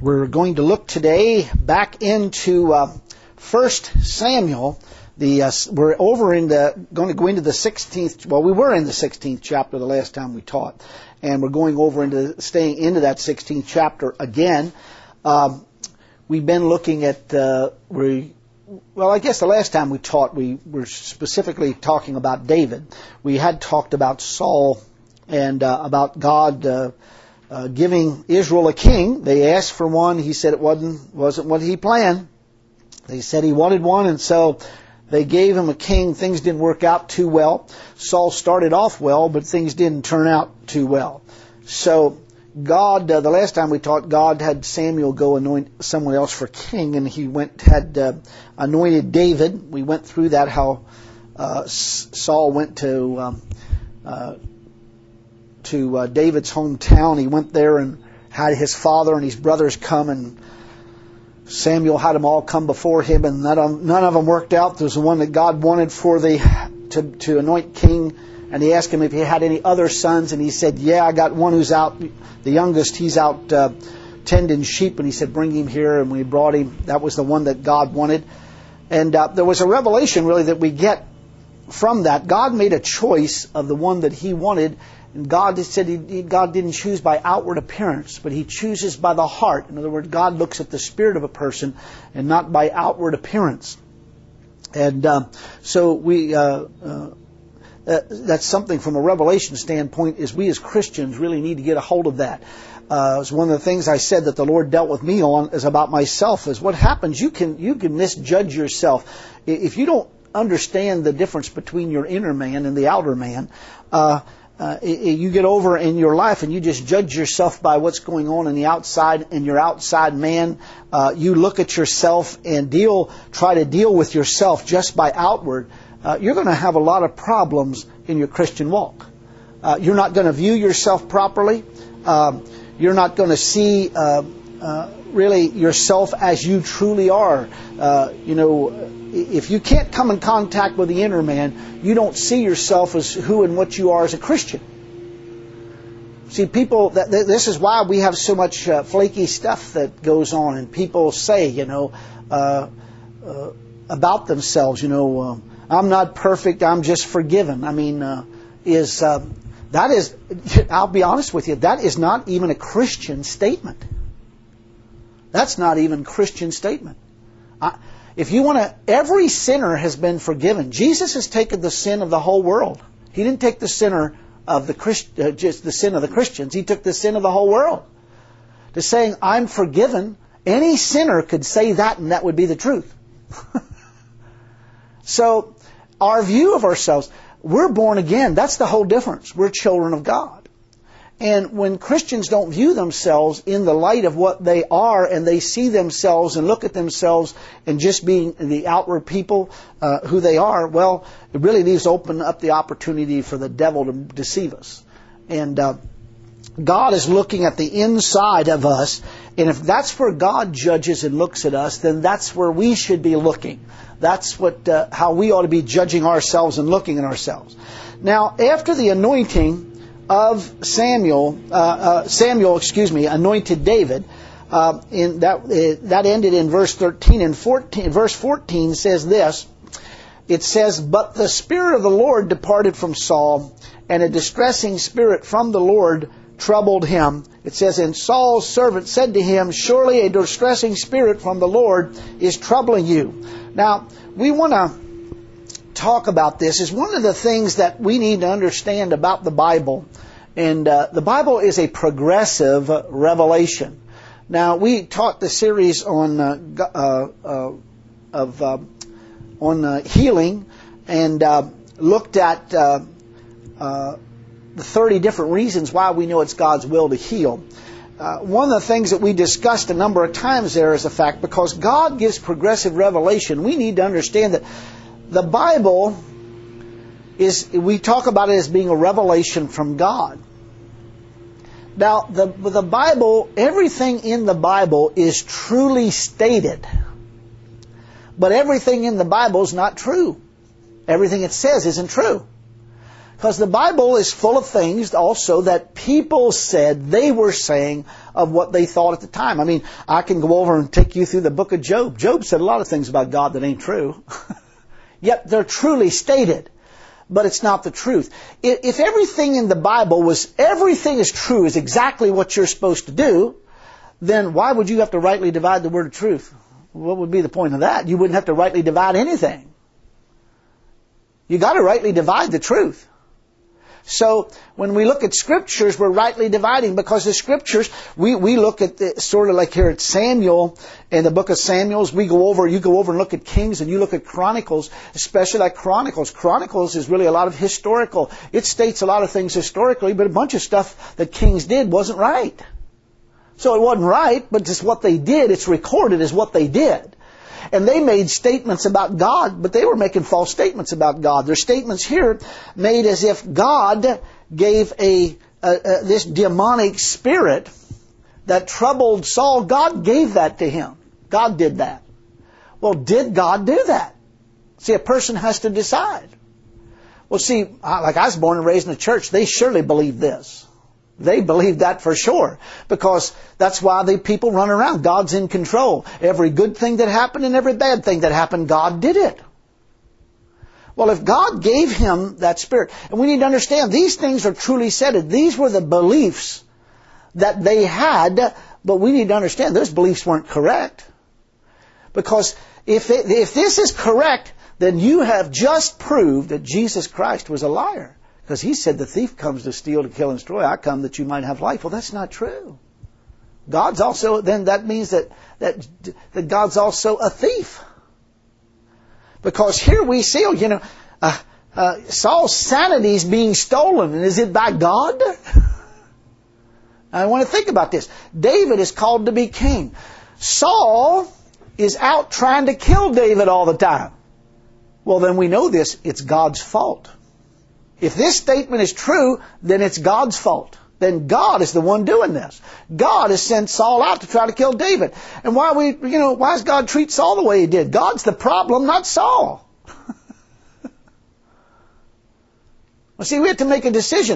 We're going to look today back into 1 Samuel. We're going to go into the 16th. Well, we were in the 16th chapter the last time we taught, and we're going over into staying into that 16th chapter again. We've been looking at I guess the last time we taught, we were specifically talking about David. We had talked about Saul and about God giving Israel a king. They asked for one. He said it wasn't what he planned. They said he wanted one, and so they gave him a king. Things didn't work out too well. Saul started off well, but things didn't turn out too well. So God, the last time we taught, God had Samuel go anoint someone else for king, and he had anointed David. We went through that, how Saul went to David's hometown. He went there and had his father and his brothers come, and Samuel had them all come before him, and none of them worked out. There was the one that God wanted to anoint king, and he asked him if he had any other sons, and he said, yeah, I got one who's out, the youngest, he's out tending sheep, and he said, bring him here, and we brought him. That was the one that God wanted. And there was a revelation really that we get from that. God made a choice of the one that he wanted, and God said God didn't choose by outward appearance, but he chooses by the heart. In other words, God looks at the spirit of a person and not by outward appearance. And so that's something from a revelation standpoint, is we as Christians really need to get a hold of that. It's one of the things I said that the Lord dealt with me on is about myself, is what happens. You can misjudge yourself. If you don't understand the difference between your inner man and the outer man, you get over in your life and you just judge yourself by what's going on in the outside, and your outside man. You look at yourself and try to deal with yourself just by outward. You're going to have a lot of problems in your Christian walk. You're not going to view yourself properly. You're not going to see really yourself as you truly are. If you can't come in contact with the inner man, you don't see yourself as who and what you are as a Christian. See, people, this is why we have so much flaky stuff that goes on, and people say, about themselves, I'm not perfect, I'm just forgiven. I mean, I'll be honest with you, that is not even a Christian statement. That's not even a Christian statement. Every sinner has been forgiven. Jesus has taken the sin of the whole world. He didn't take the sin of just the sin of the Christians. He took the sin of the whole world. To saying, I'm forgiven, any sinner could say that, and that would be the truth. So, our view of ourselves, we're born again. That's the whole difference. We're children of God. And when Christians don't view themselves in the light of what they are, and they see themselves and look at themselves and just being the outward people who they are, well, it really leaves open up the opportunity for the devil to deceive us. And God is looking at the inside of us, and if that's where God judges and looks at us, then that's where we should be looking. That's how we ought to be judging ourselves and looking at ourselves. Now, after the anointing of Samuel anointed David. That ended in verse 13 and 14. Verse 14 says this. It says, "But the Spirit of the Lord departed from Saul, and a distressing spirit from the Lord troubled him." It says, "And Saul's servant said to him, Surely a distressing spirit from the Lord is troubling you." Now, we want to talk about this. Is one of the things that we need to understand about the Bible. And the Bible is a progressive revelation. Now, we taught the series on healing, and looked at the 30 different reasons why we know it's God's will to heal. One of the things that we discussed a number of times there is the fact, because God gives progressive revelation, we need to understand that the Bible we talk about it as being a revelation from God. Now, the Bible, everything in the Bible is truly stated. But everything in the Bible is not true. Everything it says isn't true. Because the Bible is full of things also that people said they were saying of what they thought at the time. I mean, I can go over and take you through the book of Job. Job said a lot of things about God that ain't true. Yet they're truly stated. But it's not the truth. If everything in the Bible everything is true, is exactly what you're supposed to do, then why would you have to rightly divide the word of truth? What would be the point of that? You wouldn't have to rightly divide anything. You got to rightly divide the truth. So when we look at Scriptures, we're rightly dividing, because the Scriptures, we look at sort of like here at Samuel, in the book of Samuel, you go over and look at Kings, and you look at Chronicles, especially like Chronicles. Chronicles is really a lot of historical. It states a lot of things historically, but a bunch of stuff that Kings did wasn't right. So it wasn't right, but just what they did, it's recorded as what they did. And they made statements about God, but they were making false statements about God. Their statements here made as if God gave this demonic spirit that troubled Saul. God gave that to him. God did that. Well, did God do that? See, a person has to decide. Well, see, like I was born and raised in the church, they surely believe this. They believe that for sure, because that's why the people run around. God's in control. Every good thing that happened and every bad thing that happened, God did it. Well, if God gave him that spirit, and we need to understand, these things are truly said. These were the beliefs that they had, but we need to understand those beliefs weren't correct. Because if this is correct, then you have just proved that Jesus Christ was a liar. Because he said the thief comes to steal, to kill, and destroy. I come that you might have life. Well, that's not true. God's also, then that means that God's also a thief. Because here we see, Saul's sanity is being stolen. And is it by God? I want to think about this. David is called to be king. Saul is out trying to kill David all the time. Well, then we know this. It's God's fault. If this statement is true, then it's God's fault. Then God is the one doing this. God has sent Saul out to try to kill David. And why does God treat Saul the way he did? God's the problem, not Saul. Well, see, we have to make a decision.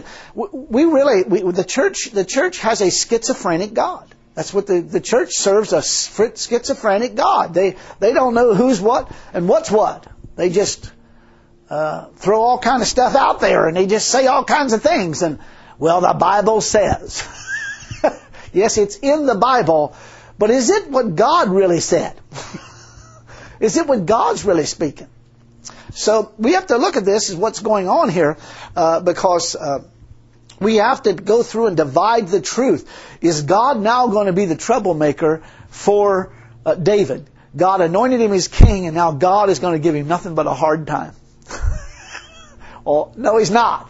The church has a schizophrenic God. That's what the church serves, a schizophrenic God. They don't know who's what and what's what. They just throw all kind of stuff out there, and they just say all kinds of things. And, well, the Bible says. Yes, it's in the Bible, but is it what God really said? Is it what God's really speaking? So we have to look at this as what's going on here, because we have to go through and divide the truth. Is God now going to be the troublemaker for David? God anointed him as king, and now God is going to give him nothing but a hard time. Well, no, he's not.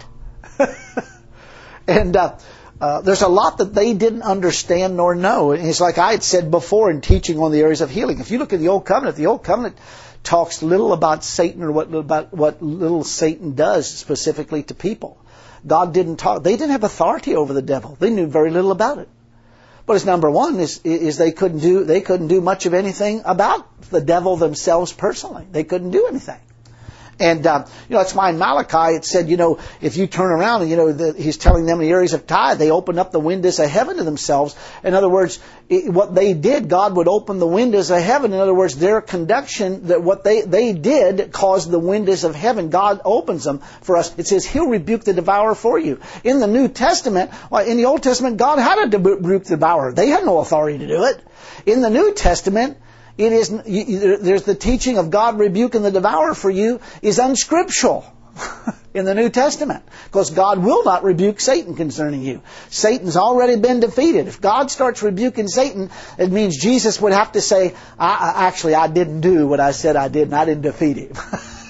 And there's a lot that they didn't understand nor know. And it's like I had said before in teaching on the areas of healing. If you look at the Old Covenant talks little about Satan or about what little Satan does specifically to people. God didn't talk. They didn't have authority over the devil. They knew very little about it. But as number one is they couldn't do much of anything about the devil themselves personally. They couldn't do anything. And, that's why in Malachi it said, if you turn around and, he's telling them in the areas of tithe, they opened up the windows of heaven to themselves. In other words, what they did, God would open the windows of heaven. In other words, their conduction, that what they did caused the windows of heaven. God opens them for us. It says He'll rebuke the devourer for you. In the New Testament, in the Old Testament, God had to rebuke the devourer. They had no authority to do it. In the New Testament, there's the teaching of God rebuking the devourer for you is unscriptural in the New Testament, because God will not rebuke Satan concerning you. Satan's already been defeated. If God starts rebuking Satan, it means Jesus would have to say, I didn't do what I said I did, and I didn't defeat him.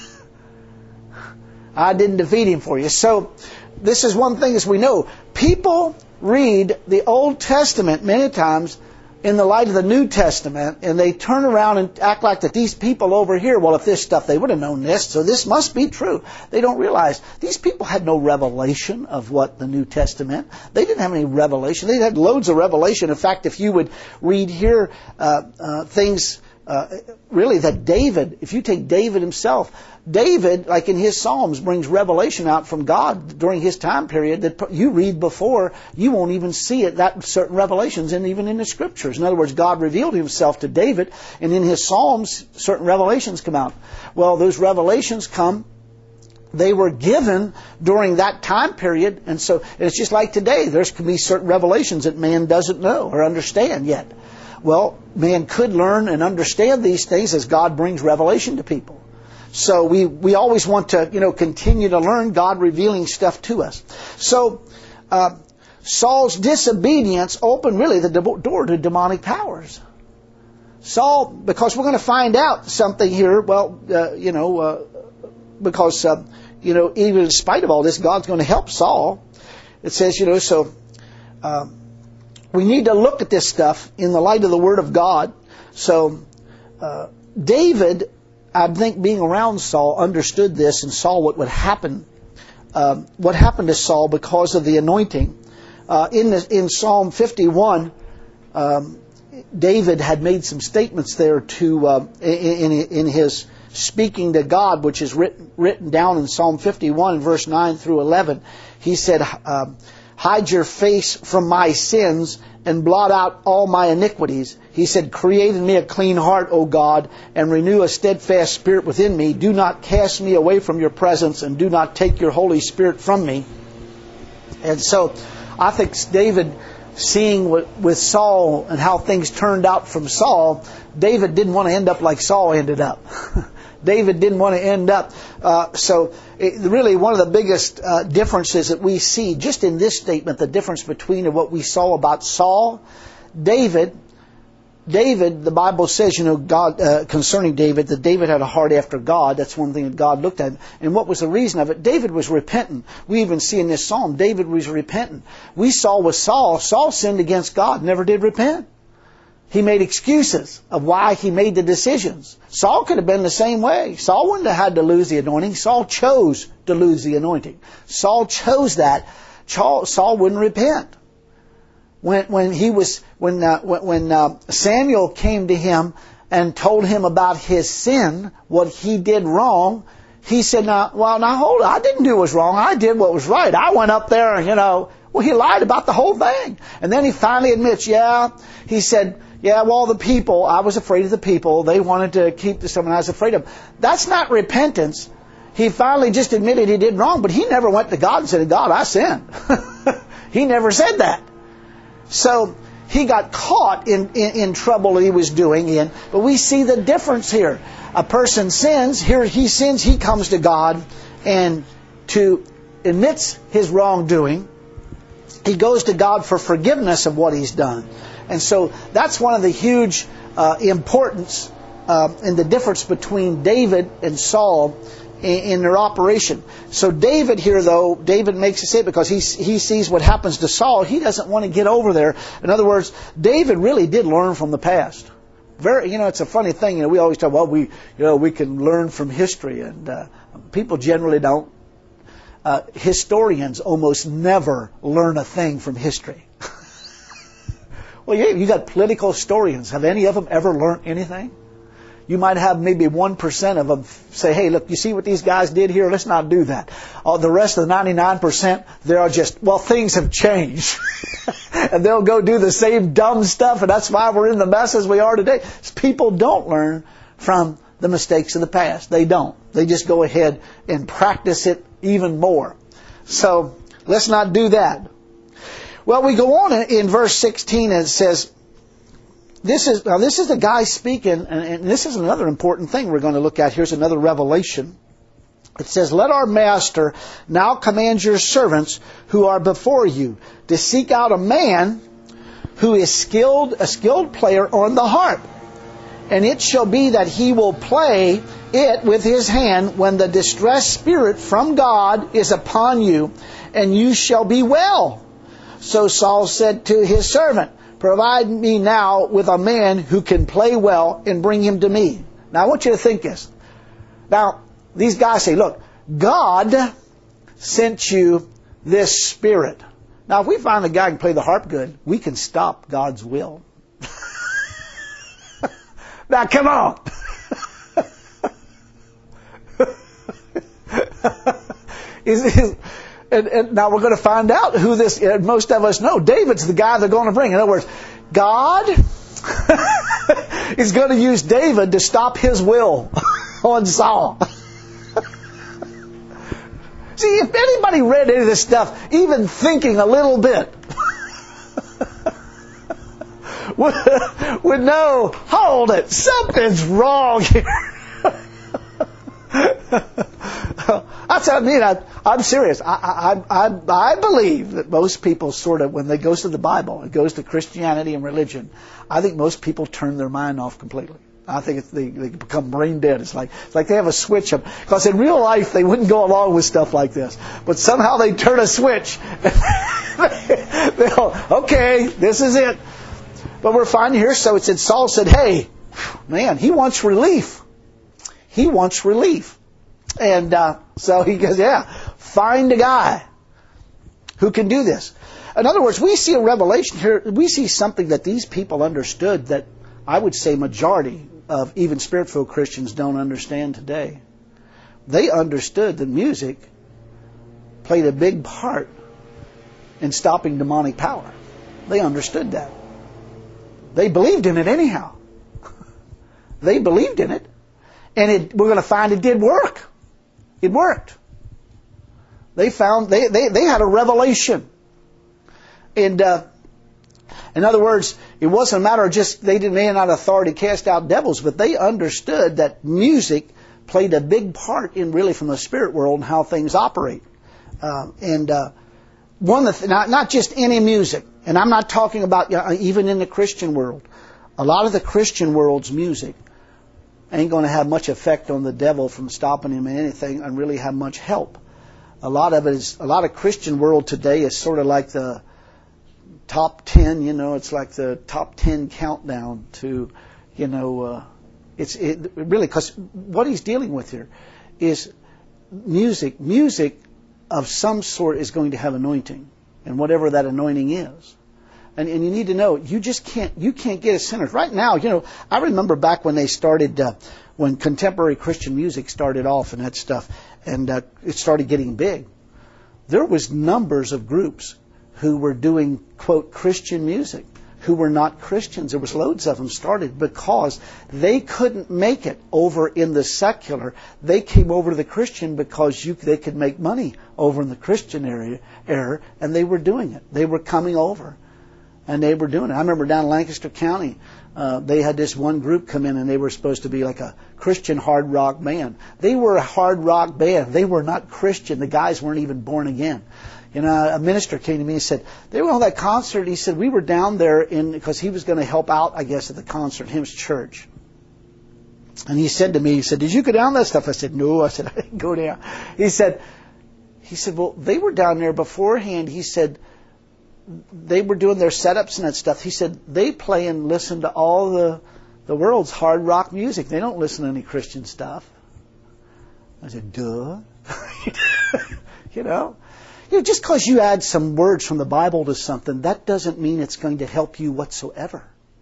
I didn't defeat him for you. So this is one thing as we know. People read the Old Testament many times in the light of the New Testament, and they turn around and act like that these people over here, well, if this stuff, they would have known this, so this must be true. They don't realize these people had no revelation of what the New Testament. They didn't have any revelation. They had loads of revelation. In fact, if you would read here things really that David, if you take David himself, David, like in his Psalms, brings revelation out from God during his time period that you read before, you won't even see it, that certain revelations, and even in the Scriptures. In other words, God revealed himself to David, and in his Psalms, certain revelations come out. Well, those revelations they were given during that time period, and so it's just like today. There can be certain revelations that man doesn't know or understand yet. Well, man could learn and understand these things as God brings revelation to people. So we always want to, continue to learn, God revealing stuff to us. So Saul's disobedience opened really the door to demonic powers. Saul, because we're going to find out something here, because even in spite of all this, God's going to help Saul. It says, we need to look at this stuff in the light of the Word of God. So David, I think, being around Saul, understood this and saw what would happen. What happened to Saul because of the anointing. In Psalm 51, David had made some statements there in his speaking to God, which is written down in Psalm 51, verse 9 through 11. He said, hide your face from my sins and blot out all my iniquities. He said, create in me a clean heart, O God, and renew a steadfast spirit within me. Do not cast me away from your presence, and do not take your Holy Spirit from me. And so I think David, seeing with Saul and how things turned out from Saul, David didn't want to end up like Saul ended up. David didn't want to end up. Really one of the biggest differences that we see just in this statement, the difference between what we saw about Saul, David, the Bible says, God concerning David, that David had a heart after God. That's one thing that God looked at. And what was the reason of it? David was repentant. We even see in this psalm, David was repentant. We saw with Saul sinned against God, never did repent. He made excuses of why he made the decisions. Saul could have been the same way. Saul wouldn't have had to lose the anointing. Saul chose to lose the anointing. Saul chose that. Saul wouldn't repent. When Samuel came to him and told him about his sin, what he did wrong, he said, now hold on, I didn't do what was wrong. I did what was right. I went up there, he lied about the whole thing. And then he finally admits, he said, all the people, I was afraid of the people. They wanted to keep the stuff, and I was afraid of them. That's not repentance. He finally just admitted he did wrong, but he never went to God and said, God, I sinned. He never said that. So he got caught in trouble he was doing in. But we see the difference here. A person sins. Here he sins. He comes to God and admits his wrongdoing. He goes to God for forgiveness of what he's done. And so that's one of the huge importance in the difference between David and Saul in their operation. So David here, though, David makes a statement because he sees what happens to Saul. He doesn't want to get over there. In other words, David really did learn from the past. It's a funny thing. We always talk, we can learn from history, and people generally don't. Historians almost never learn a thing from history. Well, you got political historians. Have any of them ever learned anything? You might have maybe 1% of them say, hey, look, you see what these guys did here? Let's not do that. The rest of the 99%, they're just, things have changed. And they'll go do the same dumb stuff, and that's why we're in the mess as we are today. People don't learn from the mistakes of the past. They don't. They just go ahead and practice it even more. So let's not do that. Well, we go on in verse 16 and it says, this is the guy speaking, and this is another important thing we're going to look at. Here's another revelation. It says, let our master now command your servants who are before you to seek out a man who is a skilled player on the harp. And it shall be that he will play it with his hand when the distressed spirit from God is upon you, and you shall be well. So Saul said to his servant, provide me now with a man who can play well and bring him to me. Now I want you to think this. Now, these guys say, look, God sent you this spirit. Now, if we find a guy who can play the harp good, we can stop God's will. Now, come on. And now we're going to find out who this, most of us know. David's the guy they're going to bring. In other words, God is going to use David to stop his will on Saul. See, if anybody read any of this stuff, even thinking a little bit, would know, hold it, something's wrong here. That's what I mean. I'm serious. I believe that most people sort of, when they goes to the Bible, it goes to Christianity and religion, I think most people turn their mind off completely. I think they become brain dead. It's like they have a switch up. Because in real life, they wouldn't go along with stuff like this. But somehow they turn a switch. Okay, this is it. But we're finding here, so it said, Saul said, hey, man, he wants relief. He wants relief. And so he goes, yeah, find a guy who can do this. In other words, we see a revelation here. We see something that these people understood that I would say majority of even Spirit-filled Christians don't understand today. They understood that music played a big part in stopping demonic power. They understood that. They believed in it anyhow. They believed in it. And we're going to find it did work. It worked. They found, they had a revelation. And, in other words, it wasn't a matter of just, they may not have authority to cast out devils, but they understood that music played a big part in really from the spirit world and how things operate. One of the, not just any music, and I'm not talking about even in the Christian world. A lot of the Christian world's music ain't going to have much effect on the devil from stopping him in anything and really have much help. A lot of Christian world today is sort of like the top 10, it's like the top 10 countdown to, it's really, because what he's dealing with here is music. Music of some sort is going to have anointing, and whatever that anointing is. And you need to know, you can't get a sinner. Right now, I remember back when they started, when contemporary Christian music started off and that stuff, and it started getting big. There was numbers of groups who were doing, quote, Christian music, who were not Christians. There was loads of them started because they couldn't make it over in the secular. They came over to the Christian because they could make money over in the Christian area, and they were doing it. They were coming over. And they were doing it. I remember down in Lancaster County, they had this one group come in and they were supposed to be like a Christian hard rock band. They were a hard rock band. They were not Christian. The guys weren't even born again. A minister came to me and said, they were on that concert. He said, we were down there because he was going to help out, I guess, at the concert, his church. And he said to me, did you go down that stuff? I said, no. I said, I didn't go down. He said, well, they were down there beforehand. He said, they were doing their setups and that stuff. He said, they play and listen to all the world's hard rock music. They don't listen to any Christian stuff. I said, duh. Just because you add some words from the Bible to something, that doesn't mean it's going to help you whatsoever.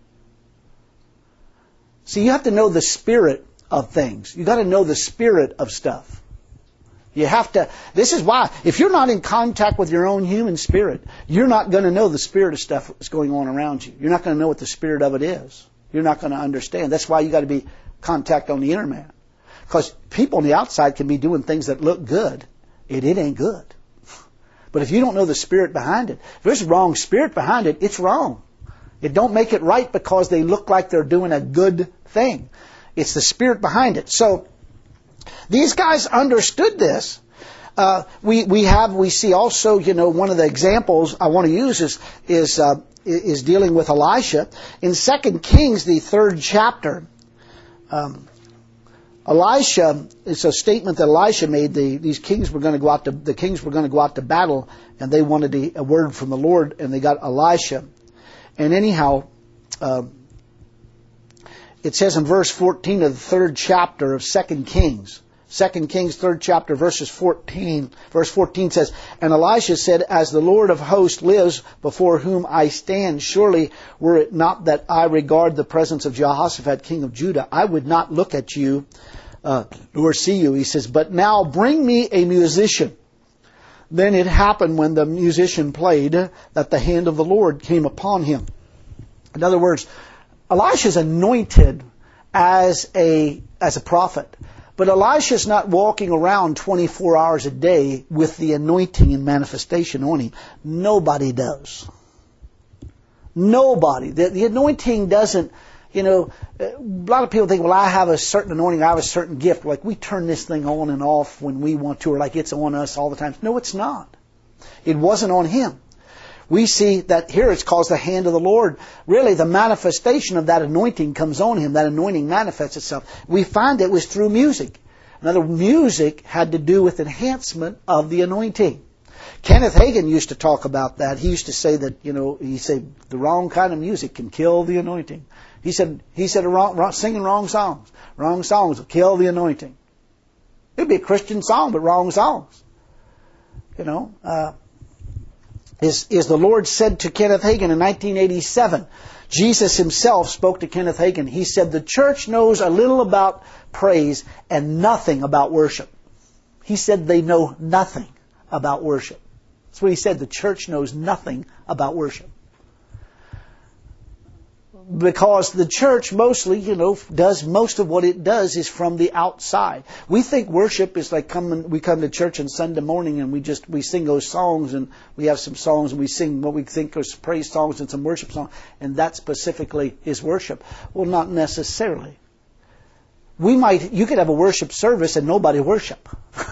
See, you have to know the spirit of things. You got to know the spirit of stuff. You have to, this is why, if you're not in contact with your own human spirit, you're not going to know the spirit of stuff that's going on around you. You're not going to know what the spirit of it is. You're not going to understand. That's why you got to be contact on the internet. Because people on the outside can be doing things that look good. It ain't good. But if you don't know the spirit behind it, if there's a wrong spirit behind it, it's wrong. It don't make it right because they look like they're doing a good thing. It's the spirit behind it. So, these guys understood this. We see also, one of the examples I want to use is dealing with Elisha. In 2 Kings, the 3rd chapter, Elisha, it's a statement that Elisha made. These kings were going to go out to battle, and they wanted a word from the Lord, and they got Elisha. And anyhow, it says in verse 14 of the 3rd chapter of 2 Kings, 2 Kings 3rd chapter verse 14 says, "And Elisha said, As the Lord of hosts lives before whom I stand, surely were it not that I regard the presence of Jehoshaphat king of Judah, I would not look at you nor see you." He says, "But now bring me a musician." Then it happened when the musician played that the hand of the Lord came upon him. In other words, Elisha is anointed as a prophet. But Elisha's not walking around 24 hours a day with the anointing and manifestation on him. Nobody does. Nobody. The anointing doesn't, a lot of people think, well, I have a certain anointing, I have a certain gift. Like we turn this thing on and off when we want to, or like it's on us all the time. No, it's not. It wasn't on him. We see that here it's called the hand of the Lord. Really, the manifestation of that anointing comes on him. That anointing manifests itself. We find it was through music. Another, music had to do with enhancement of the anointing. Kenneth Hagin used to talk about that. He used to say that, he said the wrong kind of music can kill the anointing. He said singing wrong songs will kill the anointing. It'd be a Christian song, but wrong songs. Is the Lord said to Kenneth Hagin in 1987. Jesus himself spoke to Kenneth Hagin. He said, "The church knows a little about praise and nothing about worship." He said they know nothing about worship. That's what he said. The church knows nothing about worship. Because the church mostly, does most of what it does is from the outside. We think worship is like we come to church on Sunday morning and we sing those songs and we have some songs and we sing what we think are praise songs and some worship songs, and that specifically is worship. Well, not necessarily. You could have a worship service and nobody worship.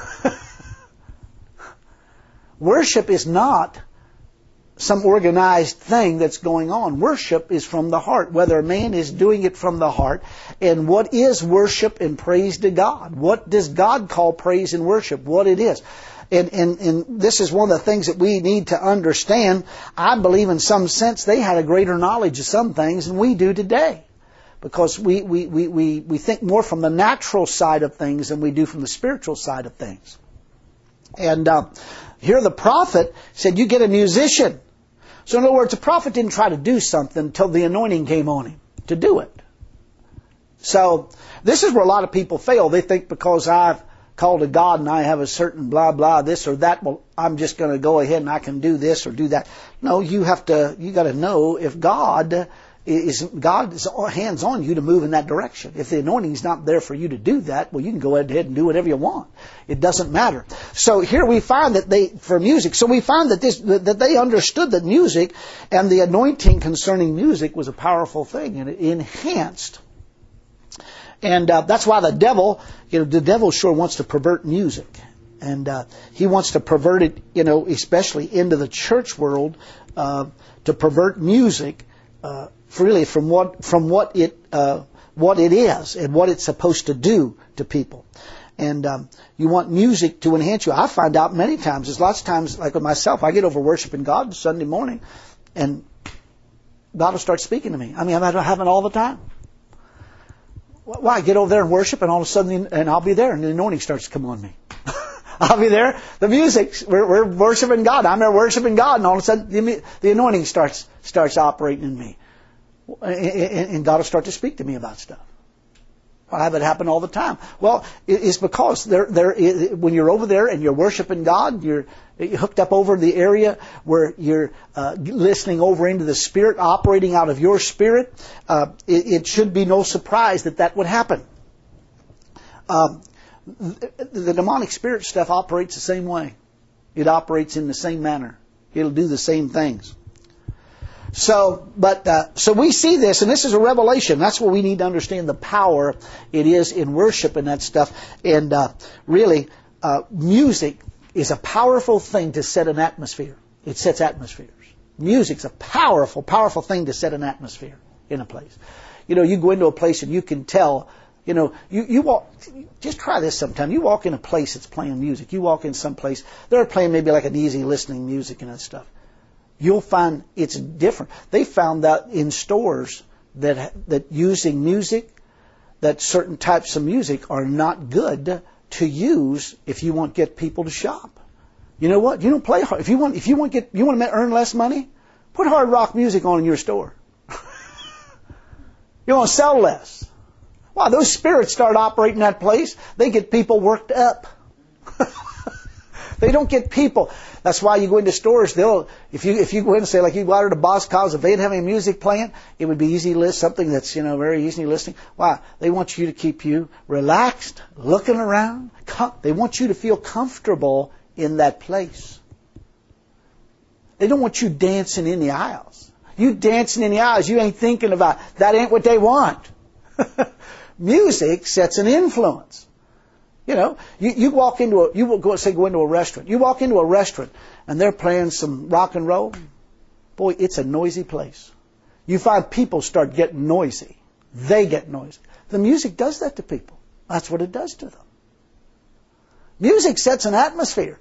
Worship is not some organized thing that's going on. Worship is from the heart, whether a man is doing it from the heart. And what is worship and praise to God? What does God call praise and worship? What it is. And this is one of the things that we need to understand. I believe in some sense they had a greater knowledge of some things than we do today. Because we think more from the natural side of things than we do from the spiritual side of things. And here the prophet said, you get a musician. So in other words, the prophet didn't try to do something until the anointing came on him to do it. So this is where a lot of people fail. They think because I've called to God and I have a certain blah, blah, this or that, well, I'm just going to go ahead and I can do this or do that. No, you got to know if God's hands on you to move in that direction. If the anointing is not there for you to do that, well, you can go ahead and do whatever you want. It doesn't matter. So here we find that that they understood that music and the anointing concerning music was a powerful thing, and it enhanced. And that's why the devil sure wants to pervert music. And he wants to pervert it, especially into the church world, to pervert music, really from what it is and what it's supposed to do to people. And you want music to enhance you. I find out many times, there's lots of times, like with myself, I get over worshiping God Sunday morning, and God will start speaking to me. I mean, I'm having it all the time. Well, I get over there and worship, and all of a sudden, and I'll be there, and the anointing starts to come on me. I'll be there. The music, we're worshiping God. I'm there worshiping God, and all of a sudden, the anointing starts operating in me. And God will start to speak to me about stuff. I have it happen all the time. Well, it's because when you're over there and you're worshiping God, you're hooked up over the area where you're listening over into the Spirit, operating out of your spirit. It should be no surprise that would happen. The demonic spirit stuff operates the same way. It operates in the same manner. It'll do the same things. So we see this, and this is a revelation. That's what we need to understand, the power it is in worship and that stuff. And really, music is a powerful thing to set an atmosphere. It sets atmospheres. Music's a powerful, powerful thing to set an atmosphere in a place. You go into a place and you can tell. You walk. Just try this sometime. You walk in a place that's playing music. You walk in some place they're playing maybe like an easy listening music and that stuff. You'll find it's different. They found that in stores that using music, that certain types of music are not good to use if you want to get people to shop. You know what? You don't play hard. If you want to earn less money, put hard rock music on in your store. You want to sell less. Wow, those spirits start operating that place. They get people worked up. They don't get people. That's why you go into stores. If you go in and say, like, you go out to Boscov's, if they didn't have any music playing, it would be easy to list something that's very easy listening. Why? They want you to keep you relaxed, looking around. They want you to feel comfortable in that place. They don't want you dancing in the aisles. You dancing in the aisles, you ain't thinking about that. Ain't what they want. Music sets an influence. You walk into go into a restaurant. You walk into a restaurant and they're playing some rock and roll. Boy, it's a noisy place. You find people start getting noisy. They get noisy. The music does that to people. That's what it does to them. Music sets an atmosphere.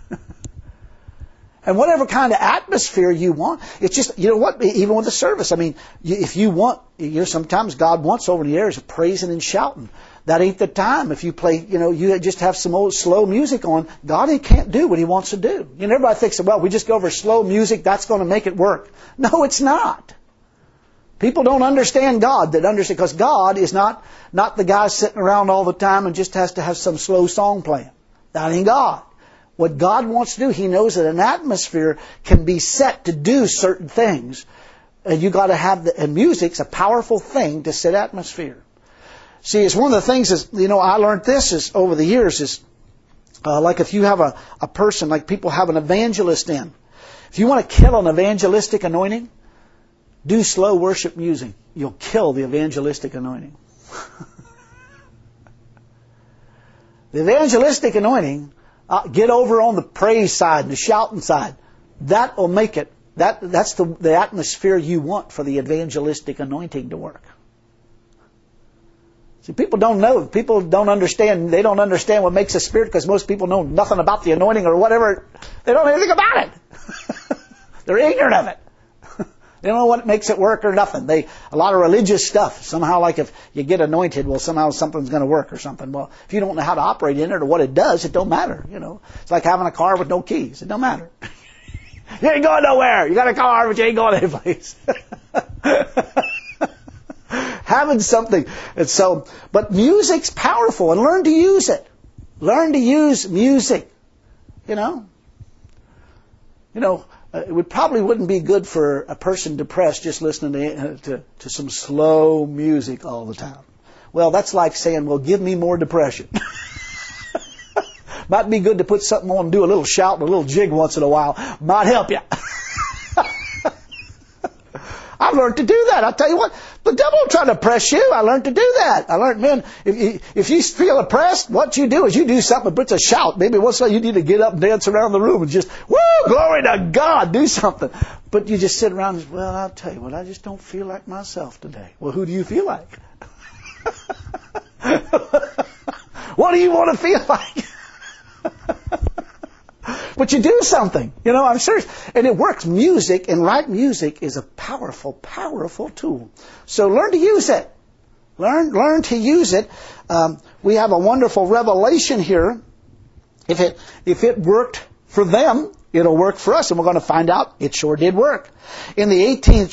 And whatever kind of atmosphere you want, it's just, even with the service, if you want, sometimes God wants over in the areas of praising and shouting. That ain't the time. If you play, you just have some old slow music on, God can't do what He wants to do. Everybody thinks, well, we just go over slow music, that's going to make it work. No, it's not. People don't understand God because God is not the guy sitting around all the time and just has to have some slow song playing. That ain't God. What God wants to do, He knows that an atmosphere can be set to do certain things. And you got to have and music's a powerful thing to set atmosphere. See, it's one of the things I learned this is over the years like if you have a person, like people have an evangelist in. If you want to kill an evangelistic anointing, do slow worship music. You'll kill the evangelistic anointing. The evangelistic anointing, get over on the praise side, the shouting side. That will make it. That's the atmosphere you want for the evangelistic anointing to work. See, people don't know. People don't understand. They don't understand what makes a spirit because most people know nothing about the anointing or whatever. They don't know anything about it. They're ignorant of it. They don't know what makes it work or nothing. A lot of religious stuff. Somehow, like if you get anointed, well, somehow something's going to work or something. Well, if you don't know how to operate in it or what it does, it don't matter. It's like having a car with no keys. It don't matter. You ain't going nowhere. You got a car, but you ain't going anyplace. Having something. But music's powerful, and learn to use it. Learn to use music. It probably wouldn't be good for a person depressed just listening to some slow music all the time. Well, that's like saying, well, give me more depression. Might be good to put something on and do a little shout and a little jig once in a while. Might help you. I learned to do that. I'll tell you what, the devil will try to oppress you. I learned to do that. I learned, man, if you feel oppressed, what you do is you do something, but it's a shout. Maybe once in a while you need to get up and dance around the room and just, woo, glory to God, do something. But you just sit around and, well, I'll tell you what, I just don't feel like myself today. Well, who do you feel like? What do you want to feel like? But you do something. I'm serious. And it works. Music and right music is a powerful, powerful tool. So learn to use it. Learn to use it. We have a wonderful revelation here. If it worked for them, it'll work for us. And we're going to find out it sure did work. In the 18th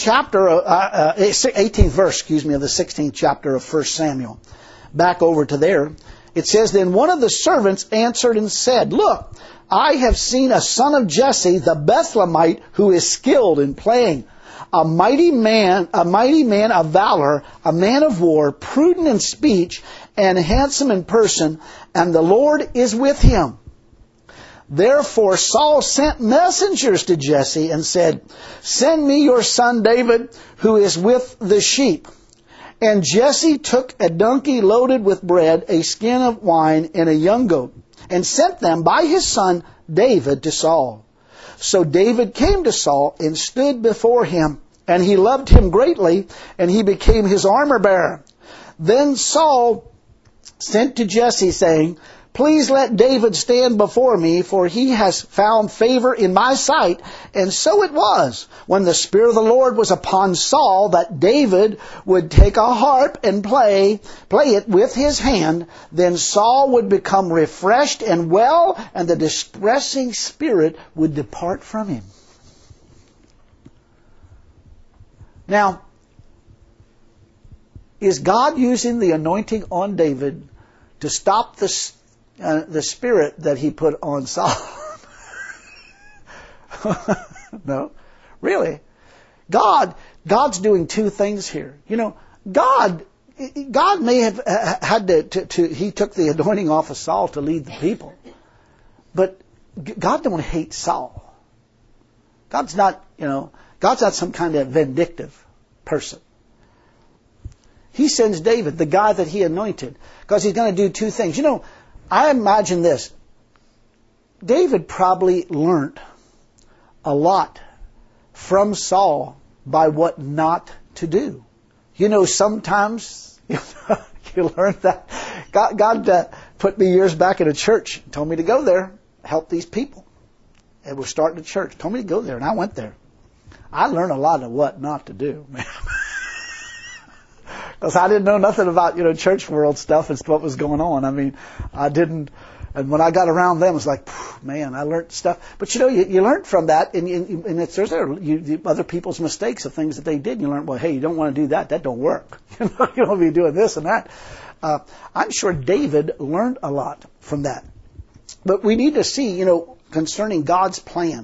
verse, of the 16th chapter of 1 Samuel, back over to there, it says, Then one of the servants answered and said, Look, I have seen a son of Jesse, the Bethlehemite, who is skilled in playing, a mighty man of valor, a man of war, prudent in speech, and handsome in person, and the Lord is with him. Therefore Saul sent messengers to Jesse and said, Send me your son David, who is with the sheep. And Jesse took a donkey loaded with bread, a skin of wine, and a young goat, and sent them by his son David to Saul. So David came to Saul and stood before him, and he loved him greatly, and he became his armor bearer. Then Saul sent to Jesse, saying, Please let David stand before me, for he has found favor in my sight. And so it was, when the Spirit of the Lord was upon Saul, that David would take a harp and play it with his hand. Then Saul would become refreshed and well, and the distressing spirit would depart from him. Now, is God using the anointing on David to stop the spirit that he put on Saul? No, really. God's doing two things here. You know, God may have had to he took the anointing off of Saul to lead the people, but God don't hate Saul. God's not some kind of vindictive person. He sends David, the guy that he anointed, because he's going to do two things. You know, I imagine this. David probably learned a lot from Saul by what not to do. You know, sometimes you learn that. God put me years back in a church, told me to go there, help these people. And we're starting a church. Told me to go there, and I went there. I learned a lot of what not to do, man. Because I didn't know nothing about, church world stuff and what was going on. I mean, I didn't. And when I got around them, it was like, man, I learned stuff. But you learn from that, and there's other people's mistakes of things that they did. And you learn, well, hey, you don't want to do that. That don't work. You don't want to be doing this and that. I'm sure David learned a lot from that. But we need to see, concerning God's plan.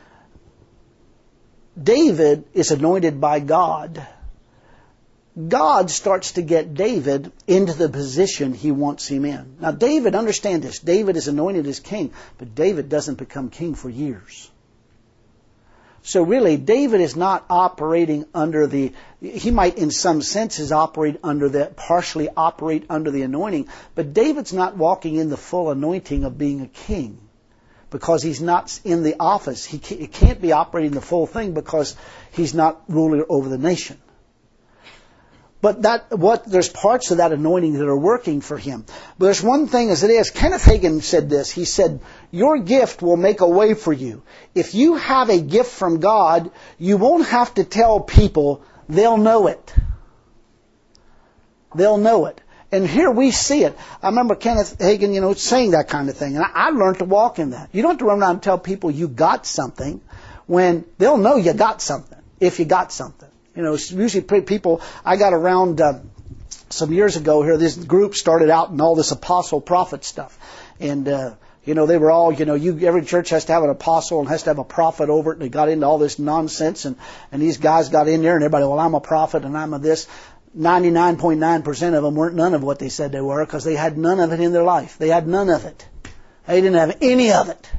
David is anointed by God. God starts to get David into the position he wants him in. Now, David, understand this. David is anointed as king, but David doesn't become king for years. So really, David is not operating under he might in some senses partially operate under the anointing, but David's not walking in the full anointing of being a king because he's not in the office. He can't be operating the full thing because he's not ruler over the nation. But there's parts of that anointing that are working for him. But there's one thing as it is. Kenneth Hagin said this. He said, your gift will make a way for you. If you have a gift from God, you won't have to tell people. They'll know it. They'll know it. And here we see it. I remember Kenneth Hagin, saying that kind of thing. And I learned to walk in that. You don't have to run around and tell people you got something when they'll know you got something, if you got something. Usually people, I got around some years ago here, this group started out in all this apostle prophet stuff. And, they were all, every church has to have an apostle and has to have a prophet over it. And they got into all this nonsense. And these guys got in there and everybody, well, I'm a prophet and I'm a this. 99.9% of them weren't none of what they said they were because they had none of it in their life. They had none of it. They didn't have any of it.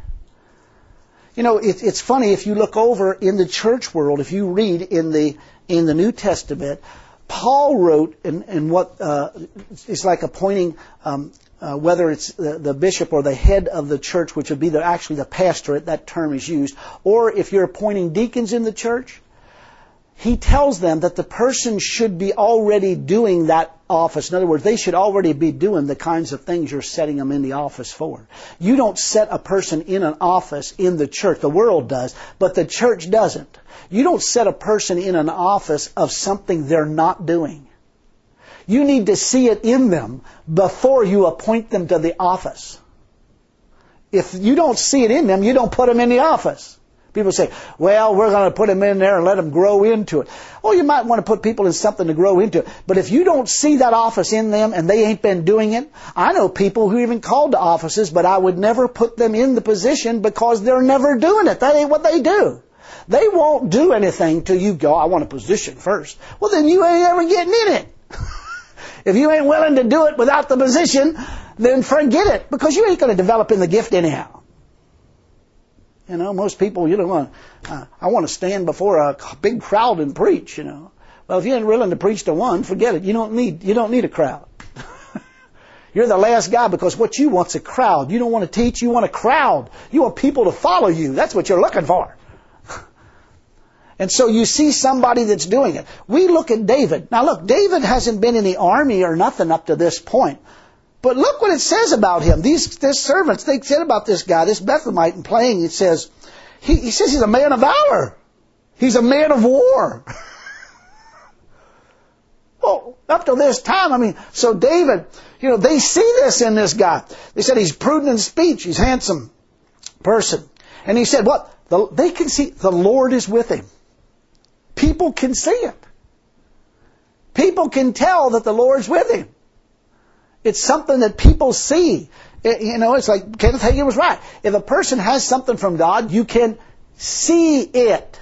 It's funny if you look over in the church world, if you read in the New Testament, Paul wrote in what it's like appointing whether it's the bishop or the head of the church, which would be actually the pastorate, that term is used, or if you're appointing deacons in the church, he tells them that the person should be already doing that office. In other words, they should already be doing the kinds of things you're setting them in the office for. You don't set a person in an office in the church. The world does, but the church doesn't. You don't set a person in an office of something they're not doing. You need to see it in them before you appoint them to the office. If you don't see it in them, you don't put them in the office. People say, well, we're going to put them in there and let them grow into it. Oh, you might want to put people in something to grow into it. But if you don't see that office in them and they ain't been doing it, I know people who even called to offices, but I would never put them in the position because they're never doing it. That ain't what they do. They won't do anything till you go, I want a position first. Well, then you ain't ever getting in it. If you ain't willing to do it without the position, then forget it because you ain't going to develop in the gift anyhow. Most people, I want to stand before a big crowd and preach, Well, if you ain't willing to preach to one, forget it. You don't need a crowd. You're the last guy because what you want's a crowd. You don't want to teach, you want a crowd. You want people to follow you. That's what you're looking for. And so you see somebody that's doing it. We look at David. Now look, David hasn't been in the army or nothing up to this point. But look what it says about him. These servants, they said about this guy, this Bethlehemite, in playing, it says, he says he's a man of valor. He's a man of war. Well, up to this time, I mean, so David, they see this in this guy. They said he's prudent in speech, he's a handsome person. And he said, what? They can see the Lord is with him. People can see it. People can tell that the Lord's with him. It's something that people see. It's like Kenneth Hagin was right. If a person has something from God, you can see it.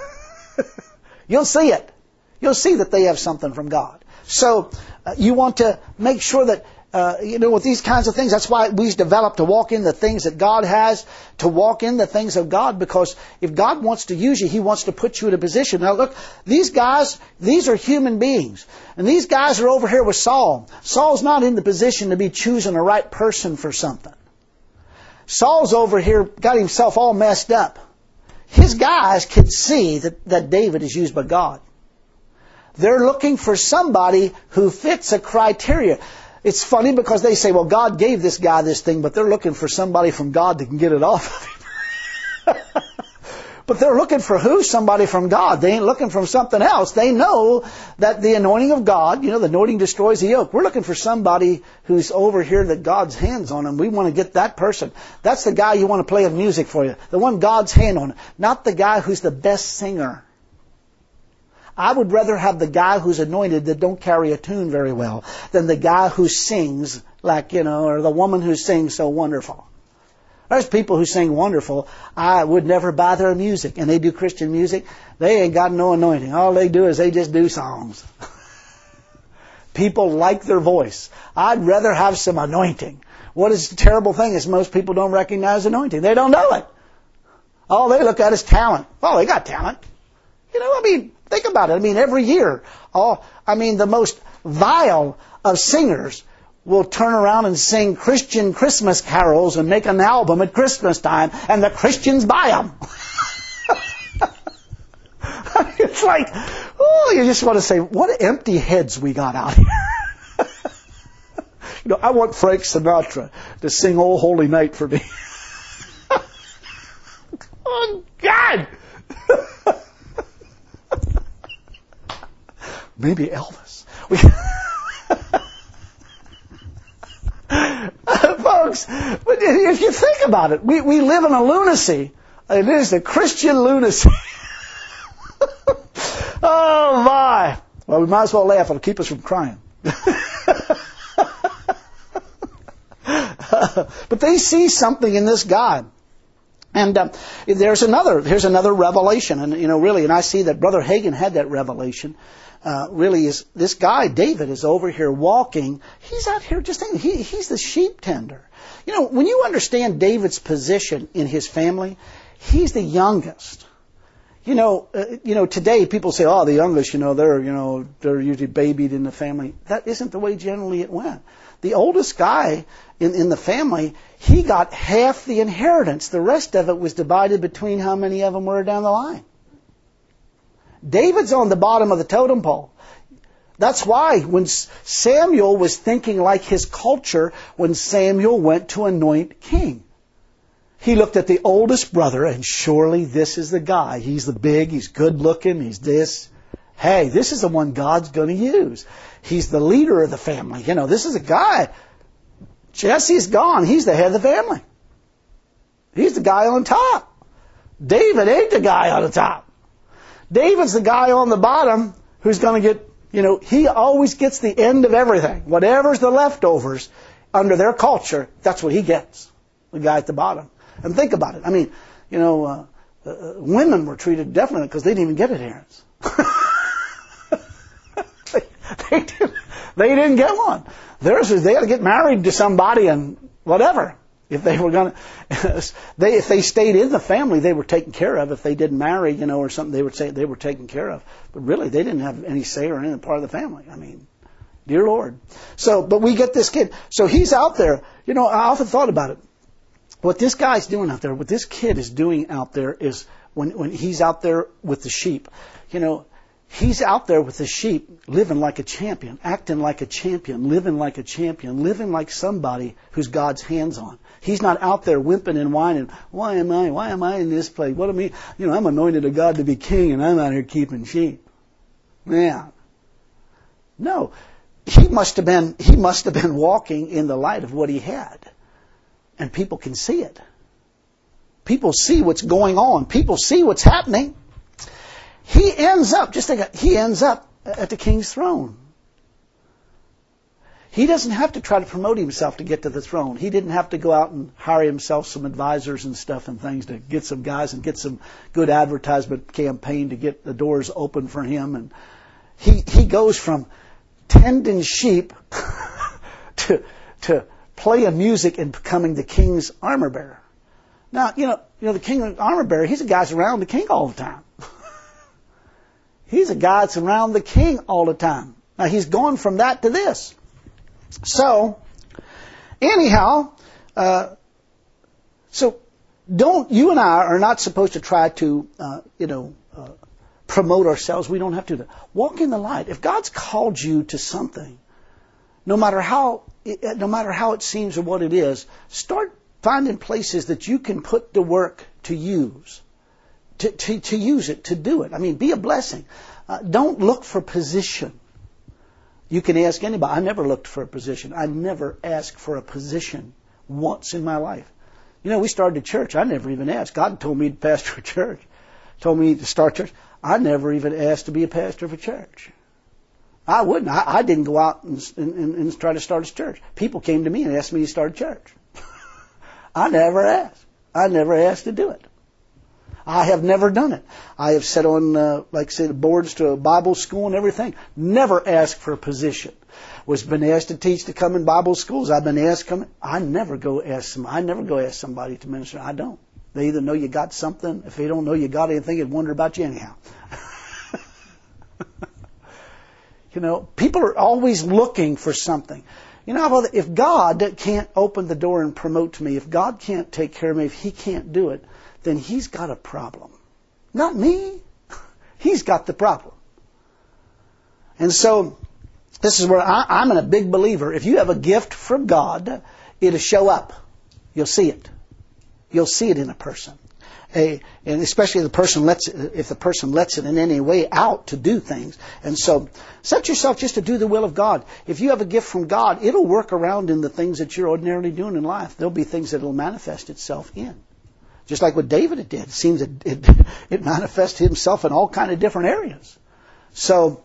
You'll see it. You'll see that they have something from God. So you want to make sure that, with these kinds of things, that's why we've developed to walk in the things that God has, to walk in the things of God, because if God wants to use you, He wants to put you in a position. Now look, these guys, these are human beings. And these guys are over here with Saul. Saul's not in the position to be choosing the right person for something. Saul's over here, got himself all messed up. His guys can see that David is used by God. They're looking for somebody who fits a criteria. It's funny because they say, well, God gave this guy this thing, but they're looking for somebody from God that can get it off of him. But they're looking for who? Somebody from God. They ain't looking for something else. They know that the anointing of God, the anointing destroys the yoke. We're looking for somebody who's over here that God's hands on him. We want to get that person. That's the guy you want to play the music for you. The one God's hand on. Not the guy who's the best singer. I would rather have the guy who's anointed that don't carry a tune very well than the guy who sings like, or the woman who sings so wonderful. There's people who sing wonderful. I would never buy their music. And they do Christian music. They ain't got no anointing. All they do is they just do songs. People like their voice. I'd rather have some anointing. What is the terrible thing is most people don't recognize anointing. They don't know it. All they look at is talent. Oh, they got talent. Think about it. Every year, the most vile of singers will turn around and sing Christian Christmas carols and make an album at Christmas time, and the Christians buy them. It's like, you just want to say, what empty heads we got out here. I want Frank Sinatra to sing "Oh Holy Night" for me. Oh, God! Maybe Elvis. Folks, but if you think about it, we live in a lunacy. It is a Christian lunacy. Oh, my. Well, we might as well laugh. It'll keep us from crying. But they see something in this guy. And here's another revelation. And, really, and I see that Brother Hagin had that revelation. Is this guy, David, is over here walking. He's out here just thinking, he's the sheep tender. When you understand David's position in his family, he's the youngest. Today people say, the youngest, they're usually babied in the family. That isn't the way generally it went. The oldest guy in the family, he got half the inheritance. The rest of it was divided between how many of them were down the line. David's on the bottom of the totem pole. That's why when Samuel was thinking like his culture, when Samuel went to anoint king, he looked at the oldest brother, and surely this is the guy. He's the big, he's good looking, he's this. Hey, this is the one God's going to use. He's the leader of the family. This is a guy. Jesse's gone. He's the head of the family. He's the guy on top. David ain't the guy on the top. David's the guy on the bottom who's going to get, he always gets the end of everything. Whatever's the leftovers under their culture, that's what he gets. The guy at the bottom. And think about it. Women were treated differently because they didn't even get adherence. They didn't get one. They had to get married to somebody and whatever. If they were going to, if they stayed in the family, they were taken care of. If they didn't marry, or something, they would say they were taken care of. But really, they didn't have any say or any part of the family. Dear Lord. But we get this kid. So he's out there. I often thought about it. What this guy's doing out there, what this kid is doing out there is when he's out there with the sheep, He's out there with the sheep, living like a champion, acting like a champion, living like a champion, living like somebody who's God's hands on. He's not out there whimpering and whining. Why am I in this place? What am I? I'm anointed of God to be king, and I'm out here keeping sheep. Man, no. He must have been walking in the light of what he had, and people can see it. People see what's going on. People see what's happening. He ends up at the king's throne. He doesn't have to try to promote himself to get to the throne. He didn't have to go out and hire himself some advisors and stuff and things to get some guys and get some good advertisement campaign to get the doors open for him. And he goes from tending sheep to playing music and becoming the king's armor bearer. Now, the king's armor bearer, he's a guy that's around the king all the time. He's a guy that's around the king all the time. Now, he's gone from that to this. So, anyhow, you and I are not supposed to try to, promote ourselves. We don't have to do that. Walk in the light. If God's called you to something, no matter how it seems or what it is, start finding places that you can put the work to use. To use it, to do it. I mean, be a blessing. Don't look for position. You can ask anybody. I never looked for a position. I never asked for a position once in my life. We started a church. I never even asked. God told me to pastor a church. Told me to start a church. I never even asked to be a pastor of a church. I wouldn't. I didn't go out and try to start a church. People came to me and asked me to start a church. I never asked. I never asked to do it. I have never done it. I have sat on, the boards to a Bible school and everything. Never asked for a position. Was been asked to teach to come in Bible schools. I've been asked to come. I never go ask somebody to minister. I don't. They either know you got something. If they don't know you got anything, they'd wonder about you anyhow. People are always looking for something. If God can't open the door and promote to me, if God can't take care of me, if He can't do it, then He's got a problem. Not me. He's got the problem. And so, this is where I'm a big believer. If you have a gift from God, it'll show up. You'll see it. You'll see it in a person. And especially if the person lets it in any way out to do things. And so, set yourself just to do the will of God. If you have a gift from God, it'll work around in the things that you're ordinarily doing in life. There'll be things that it'll manifest itself in. Just like what David did. It seems it manifested himself in all kind of different areas. So,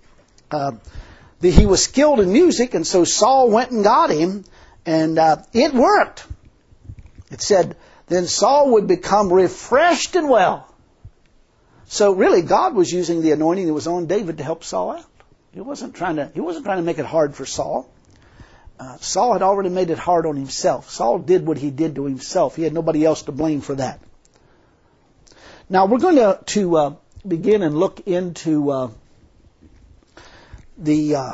he was skilled in music, and so Saul went and got him, and it worked. It said, then Saul would become refreshed and well. So really, God was using the anointing that was on David to help Saul out. He wasn't trying to make it hard for Saul. Saul had already made it hard on himself. Saul did what he did to himself. He had nobody else to blame for that. Now we're going to begin and look into the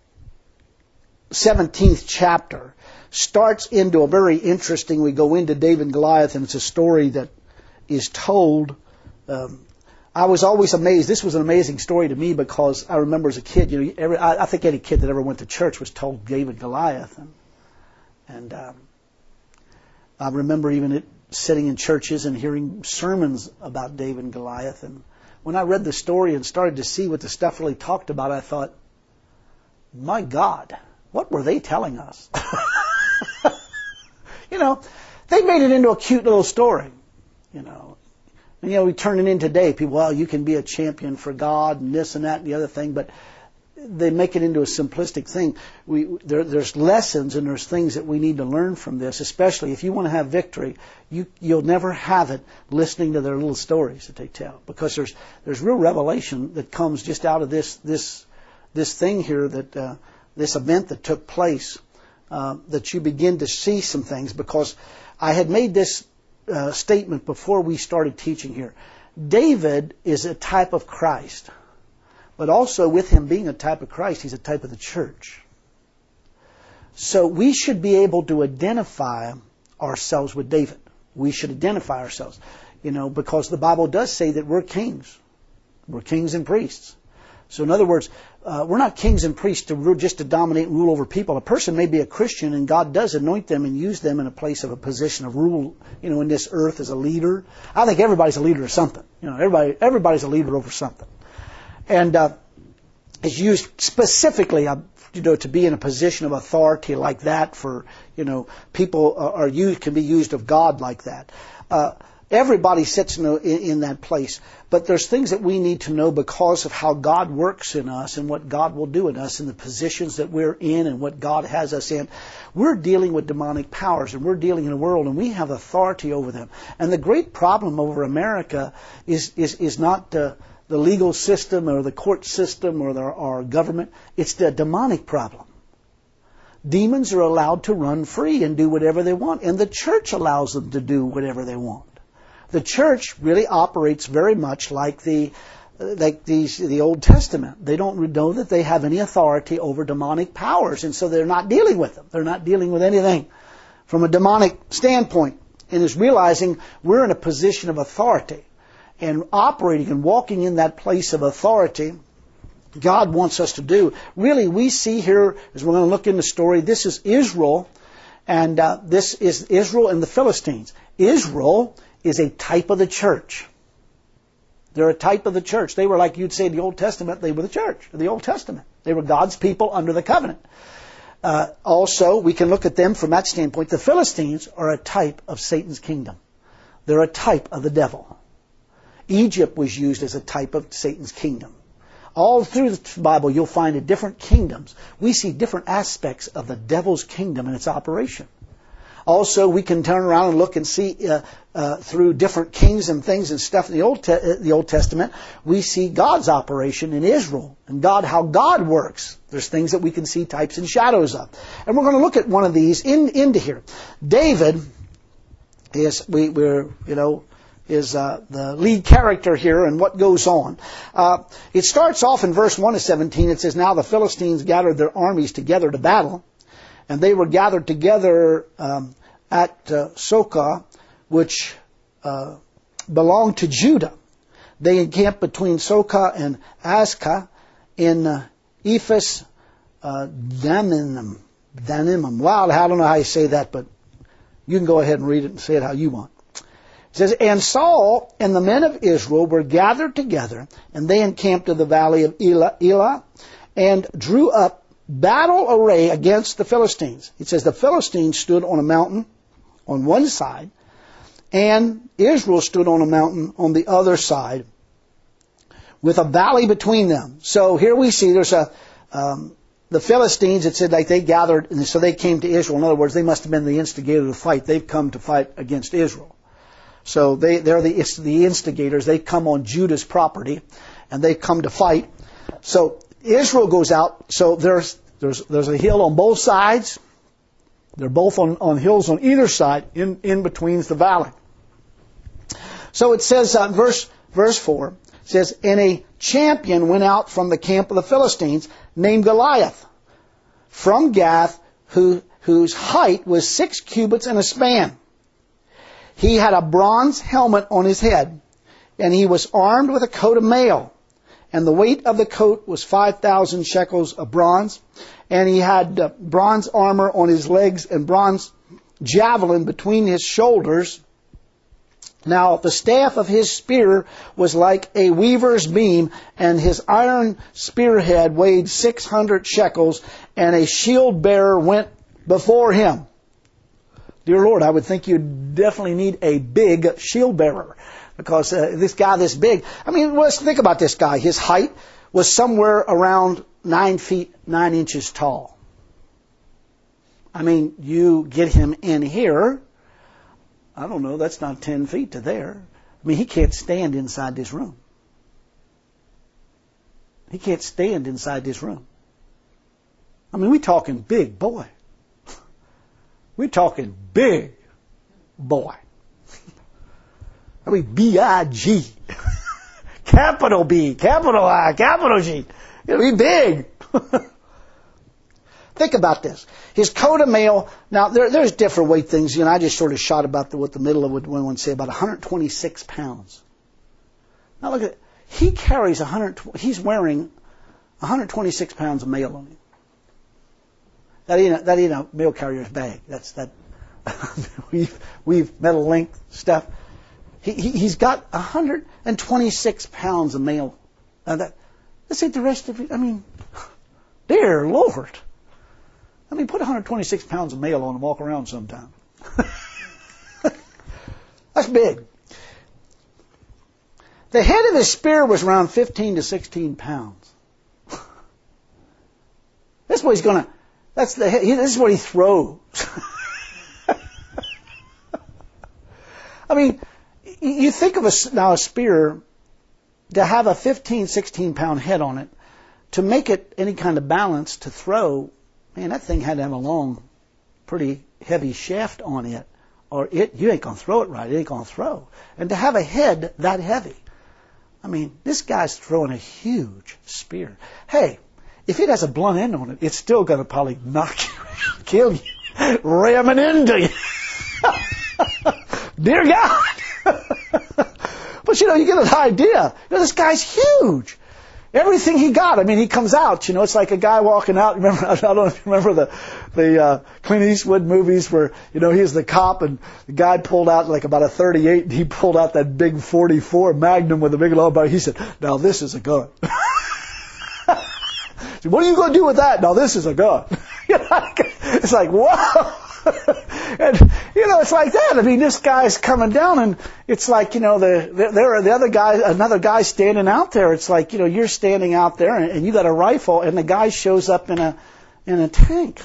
17th chapter. Starts into a very interesting, we go into David and Goliath, and it's a story that is told. I was always amazed. This was an amazing story to me because I remember as a kid, I think any kid that ever went to church was told David and Goliath. And I remember even sitting in churches and hearing sermons about David and Goliath. And when I read the story and started to see what the stuff really talked about, I thought, my God, what were they telling us? They made it into a cute little story, we turn it in today. People, well, you can be a champion for God and this and that and the other thing, but they make it into a simplistic thing. There's lessons and there's things that we need to learn from this, especially if you want to have victory. You'll never have it listening to their little stories that they tell, because there's real revelation that comes just out of this thing here, that this event that took place, that you begin to see some things. Because I had made this statement before we started teaching here. David is a type of Christ. But also with him being a type of Christ, he's a type of the church. So we should be able to identify ourselves with David. We should identify ourselves. Because the Bible does say that we're kings. We're kings and priests. So in other words, we're not kings and priests just to dominate and rule over people. A person may be a Christian and God does anoint them and use them in a place of a position of rule, in this earth as a leader. I think everybody's a leader of something. Everybody's a leader over something. And it's used specifically, to be in a position of authority like that for, people can be used of God like that. Everybody sits in that place. But there's things that we need to know because of how God works in us and what God will do in us and the positions that we're in and what God has us in. We're dealing with demonic powers and we're dealing in a world and we have authority over them. And the great problem over America is not the legal system or the court system or our government. It's the demonic problem. Demons are allowed to run free and do whatever they want. And the church allows them to do whatever they want. The church really operates very much like the Old Testament. They don't know that they have any authority over demonic powers, and so they're not dealing with them. They're not dealing with anything from a demonic standpoint, and is realizing we're in a position of authority and operating and walking in that place of authority. God wants us to do. Really, we see here, as we're going to look in the story, this is Israel, and this is Israel and the Philistines. Israel is a type of the church. They're a type of the church. They were, like you'd say in the Old Testament, they were the church, the Old Testament. They were God's people under the covenant. Also, we can look at them from that standpoint. The Philistines are a type of Satan's kingdom. They're a type of the devil. Egypt was used as a type of Satan's kingdom. All through the Bible, you'll find in different kingdoms, we see different aspects of the devil's kingdom and its operation. Also, we can turn around and look and see through different kings and things and stuff in the Old Testament, we see God's operation in Israel and how God works. There's things that we can see types and shadows of. And we're going to look at one of these into here. David is the lead character here and what goes on. It starts off in verse 1 of 17. It says, "Now the Philistines gathered their armies together to battle, and they were gathered together at Socoh, which belonged to Judah. They encamped between Socoh and Azekah in Ephes Dammim. Wow, I don't know how you say that, but you can go ahead and read it and say it how you want. It says, "And Saul and the men of Israel were gathered together, and they encamped in the valley of Elah, and drew up battle array against the Philistines." It says the Philistines stood on a mountain on one side, and Israel stood on a mountain on the other side, with a valley between them. So here we see there's the Philistines, it said like they gathered, and so they came to Israel. In other words, they must have been the instigator to fight. They've come to fight against Israel. So they're the instigators. They come on Judah's property, and they come to fight. So Israel goes out. So there's a hill on both sides. They're both on hills on either side. In between is the valley. So it says, verse 4, it says, "And a champion went out from the camp of the Philistines, named Goliath, from Gath, whose height was 6 cubits and a span. He had a bronze helmet on his head, and he was armed with a coat of mail. And the weight of the coat was 5,000 shekels of bronze. And he had bronze armor on his legs and bronze javelin between his shoulders. Now the staff of his spear was like a weaver's beam, and his iron spearhead weighed 600 shekels, and a shield bearer went before him." Dear Lord, I would think you definitely need a big shield bearer, because this guy this big, let's think about this guy. His height was somewhere around 9 feet 9 inches tall. You get him in here, I don't know, that's not 10 feet to there. He can't stand inside this room. He can't stand inside this room. We're talking big boy. We're talking big boy. B-I-G. Capital B, capital I, capital G. Be big. Think about this. His coat of mail. Now, there's different weight things. I just sort of shot about what the middle of what one say, about 126 pounds. Now look at it. He carries he's wearing 126 pounds of mail on him. That ain't a mail carrier's bag. That's that we've metal length stuff. He's got 126 pounds of mail. This ain't the rest of it. I mean, dear Lord. I mean, put 126 pounds of mail on and walk around sometime. That's big. The head of his spear was around 15 to 16 pounds. That's what he's going to, this is what he throws. I mean, you think of a spear, to have a 15, 16 pound head on it, to make it any kind of balance to throw, man, that thing had to have a long, pretty heavy shaft on it, or you ain't going to throw it right. It ain't going to throw. And to have a head that heavy, I mean, this guy's throwing a huge spear. Hey, if it has a blunt end on it, it's still going to probably knock you, kill you, ramming into you. Dear God. But, you get an idea. This guy's huge. Everything he got, I mean, he comes out, it's like a guy walking out. Remember, I don't know if you remember the Clint Eastwood movies where, he's the cop and the guy pulled out like about a 38 and he pulled out that big 44 Magnum with a big long barrel. He said, now this is a gun. Said, what are you going to do with that? Now this is a gun. It's like, whoa. And, it's like that. I mean, this guy's coming down and it's like, the other guy, another guy standing out there. It's like, you're standing out there and you got a rifle and the guy shows up in a tank.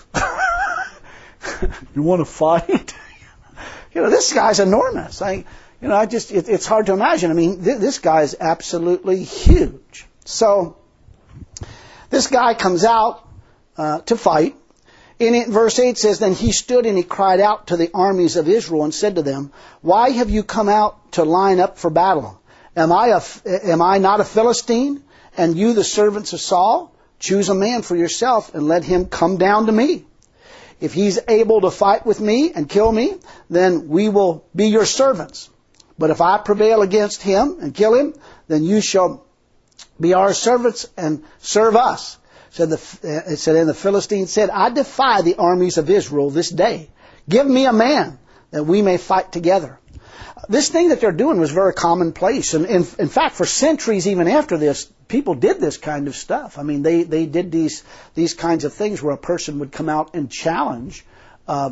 You want to fight? This guy's enormous. It's hard to imagine. I mean, this guy is absolutely huge. So, this guy comes out, to fight. In verse 8 says, then he stood and he cried out to the armies of Israel and said to them, why have you come out to line up for battle? Am I not a Philistine? And you the servants of Saul? Choose a man for yourself and let him come down to me. If he's able to fight with me and kill me, then we will be your servants. But if I prevail against him and kill him, then you shall be our servants and serve us. It said, and the Philistines said, I defy the armies of Israel this day. Give me a man that we may fight together. This thing that they're doing was very commonplace. And in fact, for centuries even after this, people did this kind of stuff. I mean, they did these kinds of things where a person would come out and challenge a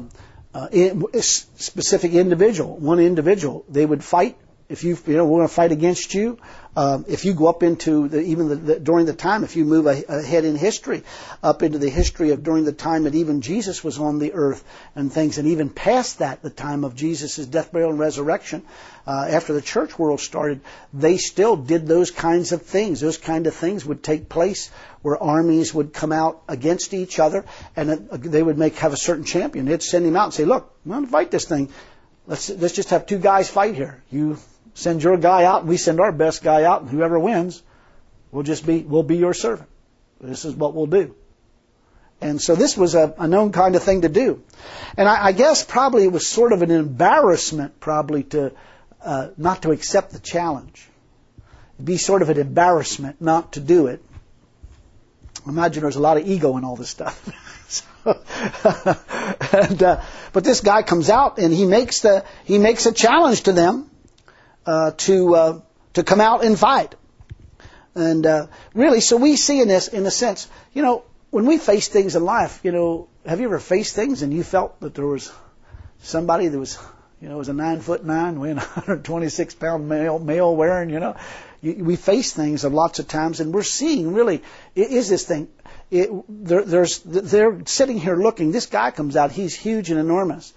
specific individual, one individual. They would fight. If we're going to fight against you. If you go up into during the time, if you move ahead in history, up into the history of during the time that even Jesus was on the earth and things, and even past that, the time of Jesus' death, burial, and resurrection, after the church world started, they still did those kinds of things. Those kind of things would take place where armies would come out against each other, and they would have a certain champion. They'd send him out and say, look, we're going to fight this thing. Let's just have two guys fight here. You send your guy out, and we send our best guy out, and whoever wins, we'll be your servant. This is what we'll do. And so this was a known kind of thing to do. And I guess probably it was sort of an embarrassment probably to not to accept the challenge. It'd be sort of an embarrassment not to do it. I imagine there's a lot of ego in all this stuff. But this guy comes out and he makes a challenge to them to come out and fight. And really, so we see in this, in a sense, when we face things in life, have you ever faced things and you felt that there was somebody that was, was a 9'9", weighing 126 pound male wearing, we face things lots of times, and we're seeing really, is this thing, they're sitting here looking, this guy comes out, he's huge and enormous.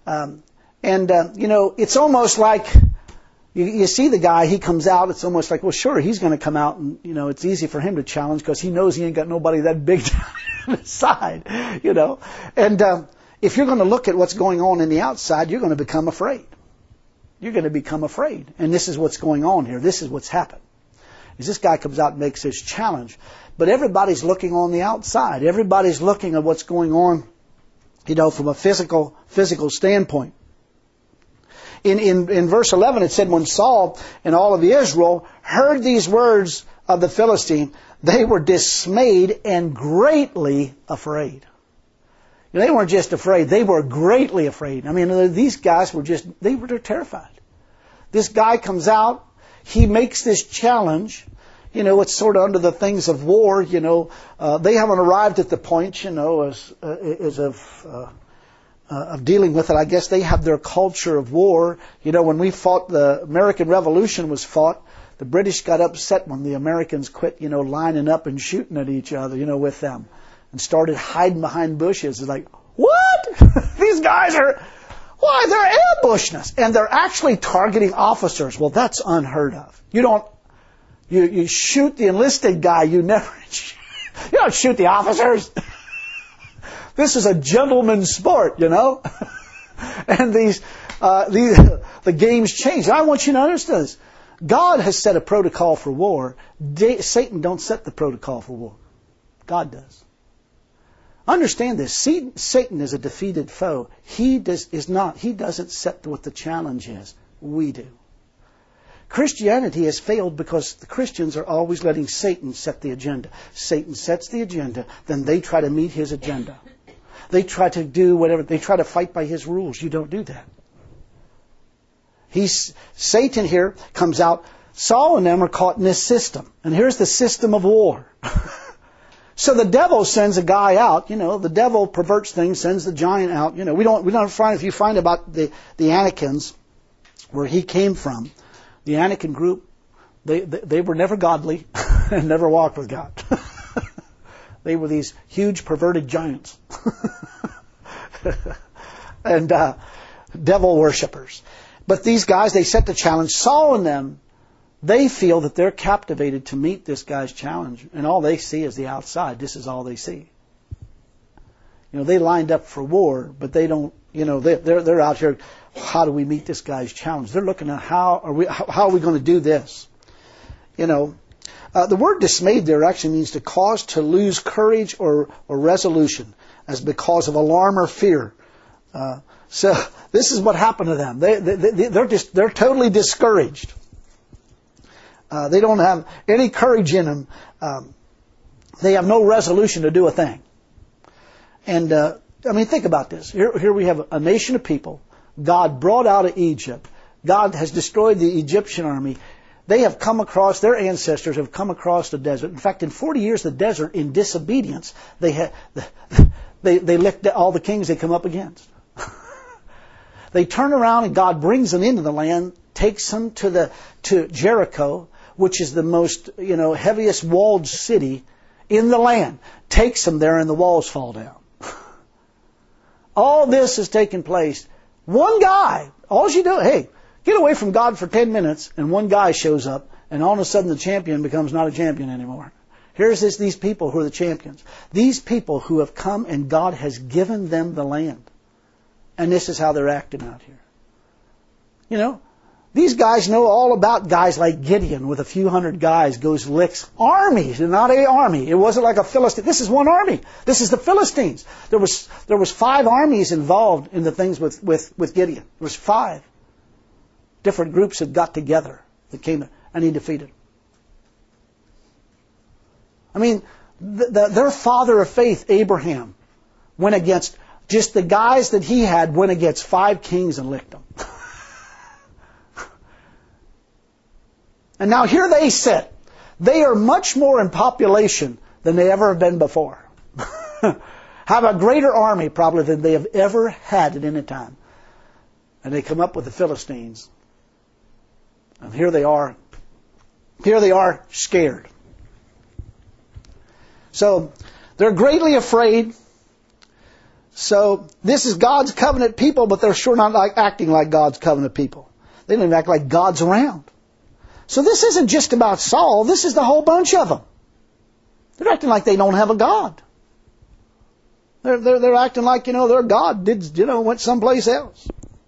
It's almost like, you see the guy, he comes out, it's almost like, well, sure, he's going to come out and, it's easy for him to challenge because he knows he ain't got nobody that big on his side, And if you're going to look at what's going on in the outside, you're going to become afraid. You're going to become afraid. And this is what's going on here. This is what's happened. Is this guy comes out and makes his challenge. But everybody's looking on the outside. Everybody's looking at what's going on, from a physical standpoint. In verse 11 it said, when Saul and all of Israel heard these words of the Philistine, they were dismayed and greatly afraid. They weren't just afraid, they were greatly afraid. I mean, these guys were they're terrified. This guy comes out, he makes this challenge. It's sort of under the things of war, they haven't arrived at the point, as of dealing with it. I guess they have their culture of war. When we fought, the American Revolution was fought, the British got upset when the Americans quit, lining up and shooting at each other, with them, and started hiding behind bushes. It's like, what? These guys they're ambushing us. And they're actually targeting officers. Well, that's unheard of. You shoot the enlisted guy, you don't shoot the officers. This is a gentleman's sport, And the game's changed. I want you to understand this. God has set a protocol for war. Satan don't set the protocol for war. God does. Understand this. Satan is a defeated foe. He doesn't set what the challenge is. We do. Christianity has failed because the Christians are always letting Satan set the agenda. Satan sets the agenda, then they try to meet his agenda. They try to do whatever. They try to fight by his rules. You don't do that. Satan here comes out. Saul and them are caught in this system. And here's the system of war. So the devil sends a guy out. The devil perverts things, sends the giant out. We don't find, if you find about the Anakims, where he came from, the Anakin group, they were never godly and never walked with God. They were these huge perverted giants and devil worshippers. But these guys, they set the challenge. Saul and them, they feel that they're captivated to meet this guy's challenge, and all they see is the outside. This is all they see. They lined up for war, but they don't. They're out here. How do we meet this guy's challenge? They're looking at how are we going to do this? The word dismayed there actually means to cause to lose courage or resolution, as because of alarm or fear. So this is what happened to them. They're totally discouraged. They don't have any courage in them. They have no resolution to do a thing. And think about this. Here we have a nation of people. God brought out of Egypt. God has destroyed the Egyptian army. They have come across, their ancestors have come across the desert. In fact, in 40 years, the desert, in disobedience, they licked all the kings they come up against. They turn around and God brings them into the land, takes them to Jericho, which is the most, heaviest walled city in the land. Takes them there and the walls fall down. All this has taken place. One guy, all you do, hey, get away from God for 10 minutes, and one guy shows up, and all of a sudden the champion becomes not a champion anymore. Here's these people who are the champions. These people who have come and God has given them the land. And this is how they're acting out here. These guys know all about guys like Gideon with a few hundred guys goes licks armies, not an army. It wasn't like a Philistine. This is one army. This is the Philistines. There was 5 armies involved in the things with Gideon. There was 5 different groups that got together that came and he defeated. Their father of faith, Abraham, went against just the guys that he had went against 5 kings and licked them. And now here they sit. They are much more in population than they ever have been before. Have a greater army probably than they have ever had at any time. And they come up with the Philistines. And here they are. Here they are scared. So they're greatly afraid. So this is God's covenant people, but they're sure not acting like God's covenant people. They don't even act like God's around. So this isn't just about Saul. This is the whole bunch of them. They're acting like they don't have a God. They're acting like, their God went someplace else.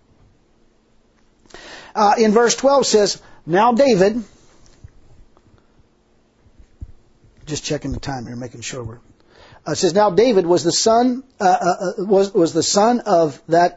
In verse 12 says, now David, just checking the time here, making sure we're. It says, now David was the son was the son of that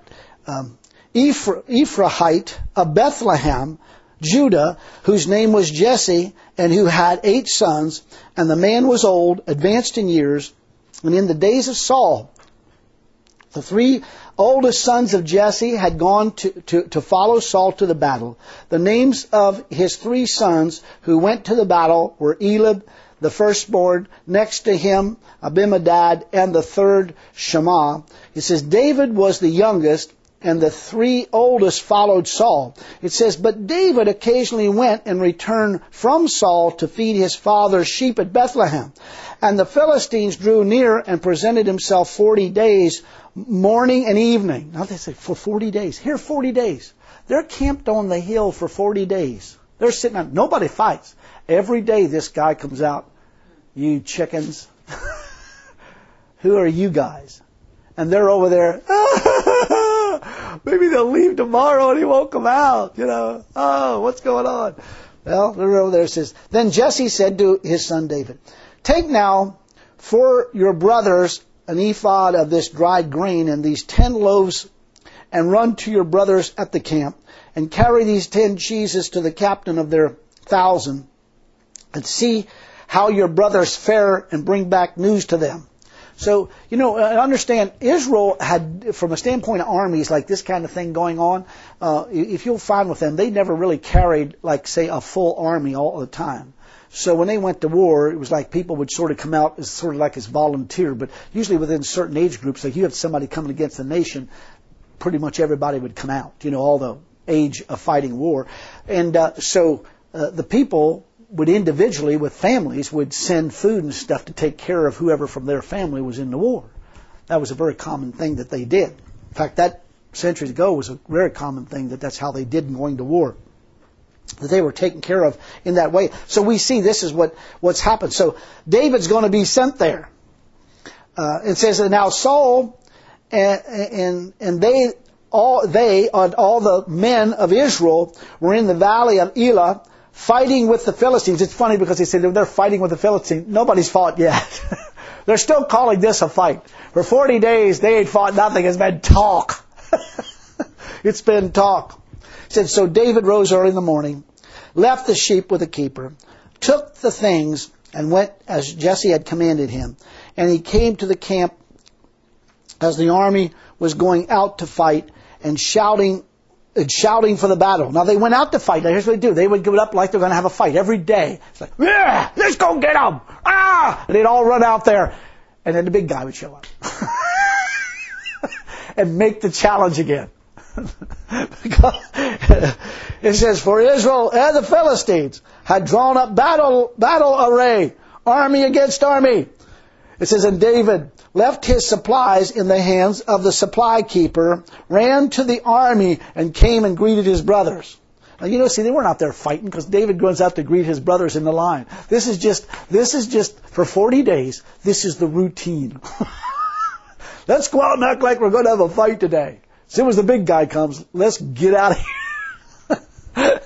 Ephraite of Bethlehem, Judah, whose name was Jesse, and who had 8 sons, and the man was old, advanced in years. And in the days of Saul, the 3 oldest sons of Jesse had gone to follow Saul to the battle. The names of his 3 sons who went to the battle were Eliab, the firstborn, next to him Abinadab, and the third Shammah. It says David was the youngest, and the 3 oldest followed Saul. It says, but David occasionally went and returned from Saul to feed his father's sheep at Bethlehem. And the Philistines drew near and presented himself 40 days, morning and evening. Now they say, for 40 days. Here, 40 days. They're camped on the hill for 40 days. They're sitting on, nobody fights. Every day this guy comes out, you chickens. Who are you guys? And they're over there, maybe they'll leave tomorrow and he won't come out, Oh, what's going on? Well, they're over there. It says, then Jesse said to his son David, take now for your brothers an ephod of this dried grain and these 10 loaves, and run to your brothers at the camp, and carry these 10 cheeses to the captain of their 1,000, and see how your brothers fare, and bring back news to them. So, understand, Israel had, from a standpoint of armies, like this kind of thing going on, if you'll find with them, they never really carried, like, say, a full army all the time. So when they went to war, it was like people would sort of come out as sort of like as volunteer, but usually within certain age groups, like you have somebody coming against the nation, pretty much everybody would come out, all the age of fighting war. And so the people would individually, with families, would send food and stuff to take care of whoever from their family was in the war. That was a very common thing that they did. In fact, that centuries ago was a very common thing that's how they did in going to war. That they were taken care of in that way. So we see this is what's happened. So David's going to be sent there. It says that now Saul and all the men of Israel were in the valley of Elah fighting with the Philistines. It's funny because they said they're fighting with the Philistines. Nobody's fought yet. They're still calling this a fight. For 40 days they ain't fought nothing. It's been talk. It's been talk. It said, so David rose early in the morning, left the sheep with the keeper, took the things, and went as Jesse had commanded him. And he came to the camp as the army was going out to fight, and shouting for the battle. Now they went out to fight. Now here's what they do. They would give it up like they're going to have a fight every day. It's like, yeah, let's go get them. Ah! And they'd all run out there. And then the big guy would show up. And make the challenge again. It says, for Israel and the Philistines had drawn up battle array, army against army. It says, and David left his supplies in the hands of the supply keeper, ran to the army, and came and greeted his brothers. Now, they weren't out there fighting because David runs out to greet his brothers in the line. This is just for 40 days, this is the routine. Let's go out and act like we're going to have a fight today. As soon as the big guy comes, let's get out of here.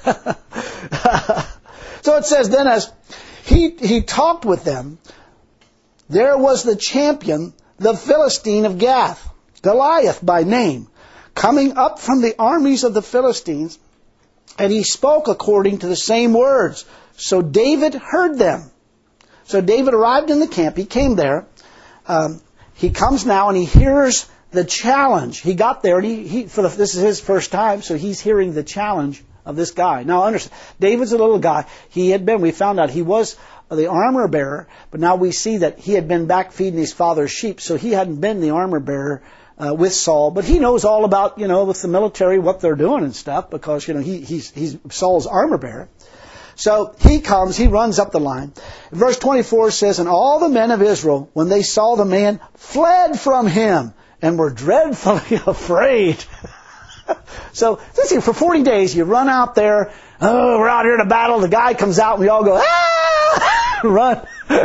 So it says, then as he talked with them, there was the champion, the Philistine of Gath, Goliath by name, coming up from the armies of the Philistines, and he spoke according to the same words. So David heard them. So David arrived in the camp. He came there. He comes now and he hears the challenge. He got there and this is his first time, so he's hearing the challenge of this guy. Now understand, David's a little guy. We found out he was the armor bearer, but now we see that he had been back feeding his father's sheep, so he hadn't been the armor bearer with Saul, but he knows all about, with the military, what they're doing and stuff, because, he's Saul's armor bearer. So he comes, he runs up the line. Verse 24 says, and all the men of Israel, when they saw the man, fled from him, and were dreadfully afraid. So, let's see, for 40 days, you run out there, we're out here in a battle, the guy comes out, and we all go, ah! Run.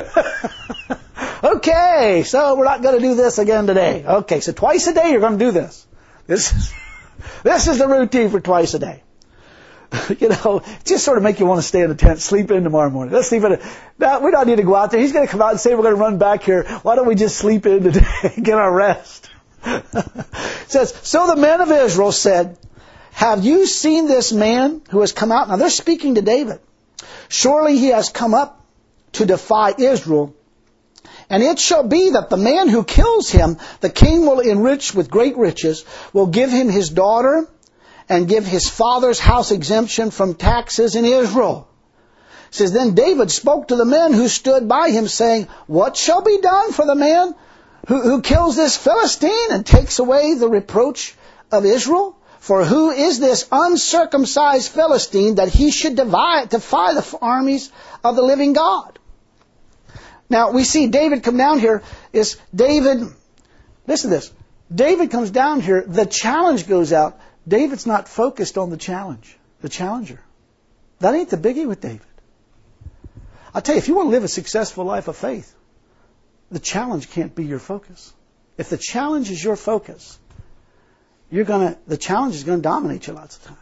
Okay, so we're not going to do this again today. Okay, so twice a day you're going to do this. This is the routine for twice a day. Just sort of make you want to stay in the tent, sleep in tomorrow morning. Let's sleep in. No, we don't need to go out there. He's going to come out and say we're going to run back here. Why don't we just sleep in today and get our rest? It says, so the men of Israel said, have you seen this man who has come out? Now they're speaking to David. Surely he has come up to defy Israel. And it shall be that the man who kills him, the king will enrich with great riches, will give him his daughter, and give his father's house exemption from taxes in Israel. It says, then David spoke to the men who stood by him, saying, what shall be done for the man who kills this Philistine and takes away the reproach of Israel? For who is this uncircumcised Philistine that he should defy the armies of the living God? Now, we see David come down here. Listen to this. David comes down here. The challenge goes out. David's not focused on the challenge. The challenger. That ain't the biggie with David. I'll tell you, if you want to live a successful life of faith, the challenge can't be your focus. If the challenge is your focus, the challenge is going to dominate you lots of times.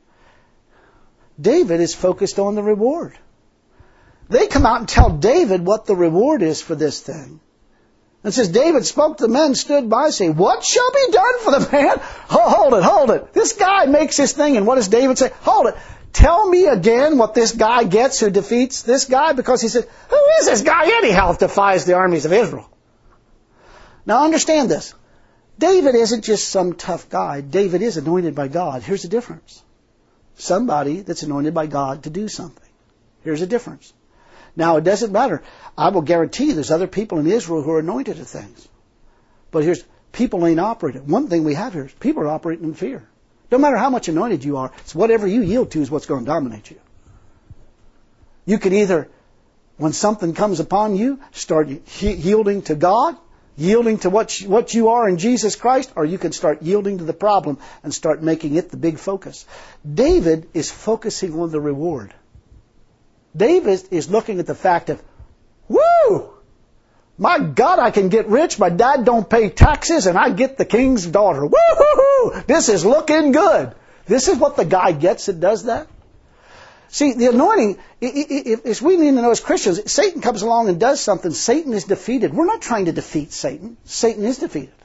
David is focused on the reward. They come out and tell David what the reward is for this thing. It says, David spoke to the men, stood by, saying, what shall be done for the man? Hold it. This guy makes this thing, and what does David say? Hold it. Tell me again what this guy gets who defeats this guy, because he said, who is this guy anyhow that defies the armies of Israel? Now understand this. David isn't just some tough guy. David is anointed by God. Here's the difference. Somebody that's anointed by God to do something. Here's the difference. Now, it doesn't matter. I will guarantee there's other people in Israel who are anointed of things. But people ain't operating. One thing we have here is people are operating in fear. No matter how much anointed you are, it's whatever you yield to is what's going to dominate you. You can either, when something comes upon you, start yielding to God, yielding to what you are in Jesus Christ, or you can start yielding to the problem and start making it the big focus. David is focusing on the reward. David is looking at the fact of, woo! My God, I can get rich. My dad don't pay taxes, and I get the king's daughter. Woo-hoo-hoo! This is looking good. This is what the guy gets that does that. See, the anointing, if we need to know as Christians, Satan comes along and does something, Satan is defeated. We're not trying to defeat Satan. Satan is defeated.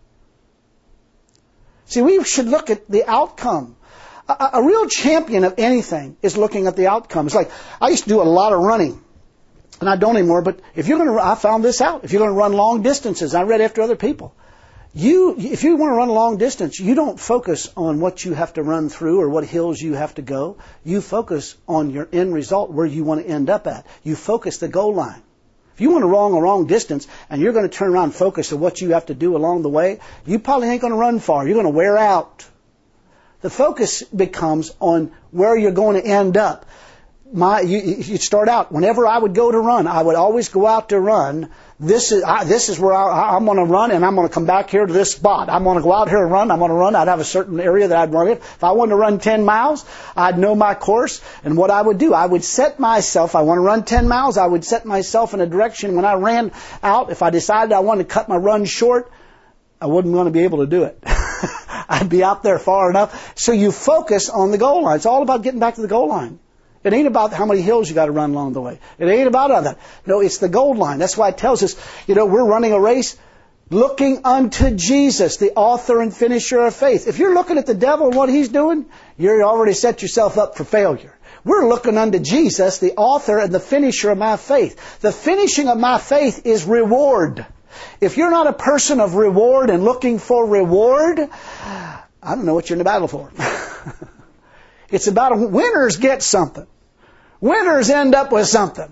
See, we should look at the outcome. A real champion of anything is looking at the outcome. It's like, I used to do a lot of running, and I don't anymore, but I found this out. If you're going to run long distances, I read after other people. If you want to run a long distance, you don't focus on what you have to run through or what hills you have to go. You focus on your end result, where you want to end up at. You focus the goal line. If you want to run a long distance and you're going to turn around and focus on what you have to do along the way, you probably ain't going to run far. You're going to wear out. The focus becomes on where you're going to end up. You start out, whenever I would go to run, I would always go out to run. This is where I'm going to run, and I'm going to come back here to this spot. I'm going to go out here and run. I'm going to run. I'd have a certain area that I'd run in. If I wanted to run 10 miles, I'd know my course. And what I would do, I would set myself, I want to run 10 miles, I would set myself in a direction. When I ran out, if I decided I wanted to cut my run short, I wasn't going to be able to do it. I'd be out there far enough. So you focus on the goal line. It's all about getting back to the goal line. It ain't about how many hills you got to run along the way. It ain't about all that. No, it's the goal line. That's why it tells us, we're running a race looking unto Jesus, the author and finisher of faith. If you're looking at the devil and what he's doing, you're already set yourself up for failure. We're looking unto Jesus, the author and the finisher of my faith. The finishing of my faith is reward. If you're not a person of reward and looking for reward, I don't know what you're in the battle for. It's about winners get something. Winners end up with something.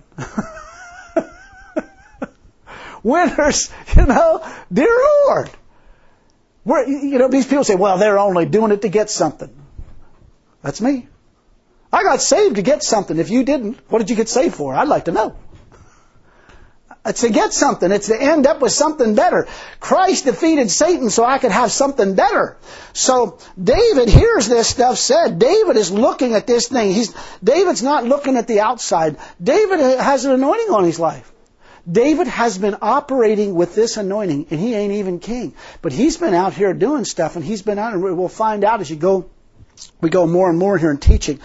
Winners, dear Lord. These people say, well, they're only doing it to get something. That's me. I got saved to get something. If you didn't, what did you get saved for? I'd like to know. It's to get something. It's to end up with something better. Christ defeated Satan so I could have something better. So David hears this stuff said. David is looking at this thing. David's not looking at the outside. David has an anointing on his life. David has been operating with this anointing, and he ain't even king. But he's been out here doing stuff, and he's been out, and we'll find out as we go more and more here in teaching.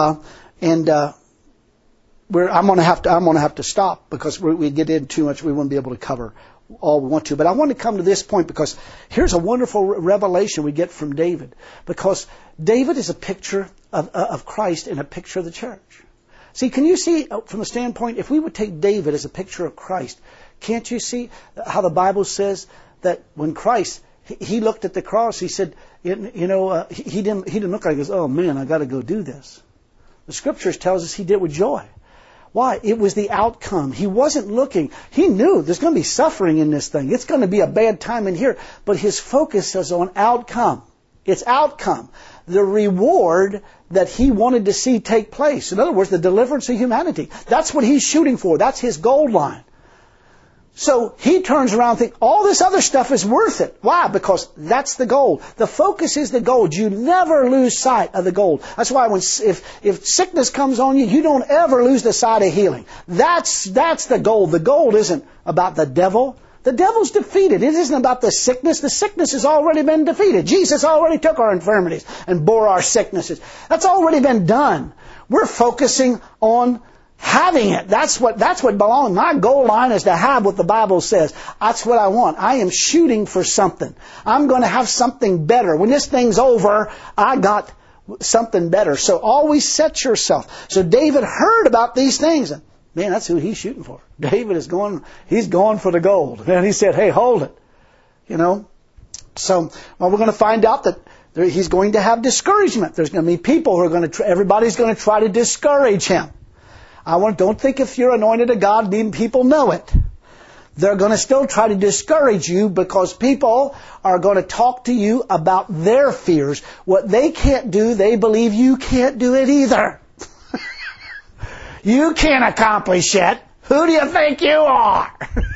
I'm going to have to stop because we get in too much. We won't be able to cover all we want to. But I want to come to this point because here's a wonderful revelation we get from David. Because David is a picture of Christ and a picture of the church. See, can you see from the standpoint, if we would take David as a picture of Christ, can't you see how the Bible says that when Christ, he looked at the cross, he said, he didn't look like he goes, oh man, I got to go do this. The Scriptures tells us he did it with joy. Why? It was the outcome. He wasn't looking. He knew there's going to be suffering in this thing. It's going to be a bad time in here. But his focus is on outcome. It's outcome. The reward that he wanted to see take place. In other words, the deliverance of humanity. That's what he's shooting for. That's his goal line. So he turns around and thinks, all this other stuff is worth it. Why? Because that's the goal. The focus is the goal. You never lose sight of the goal. That's why if sickness comes on you, you don't ever lose the sight of healing. That's the goal. The goal isn't about the devil. The devil's defeated. It isn't about the sickness. The sickness has already been defeated. Jesus already took our infirmities and bore our sicknesses. That's already been done. We're focusing on having it. That's what belongs. My goal line is to have what the Bible says. That's what I want. I am shooting for something. I'm going to have something better. When this thing's over, I got something better. So always set yourself. So David heard about these things. And man, that's who he's shooting for. David is he's going for the gold. And he said, hey, hold it. So we're going to find out that he's going to have discouragement. There's going to be people who are everybody's going to try to discourage him. Don't think if you're anointed of God, people know it. They're going to still try to discourage you because people are going to talk to you about their fears. What they can't do, they believe you can't do it either. You can't accomplish it. Who do you think you are?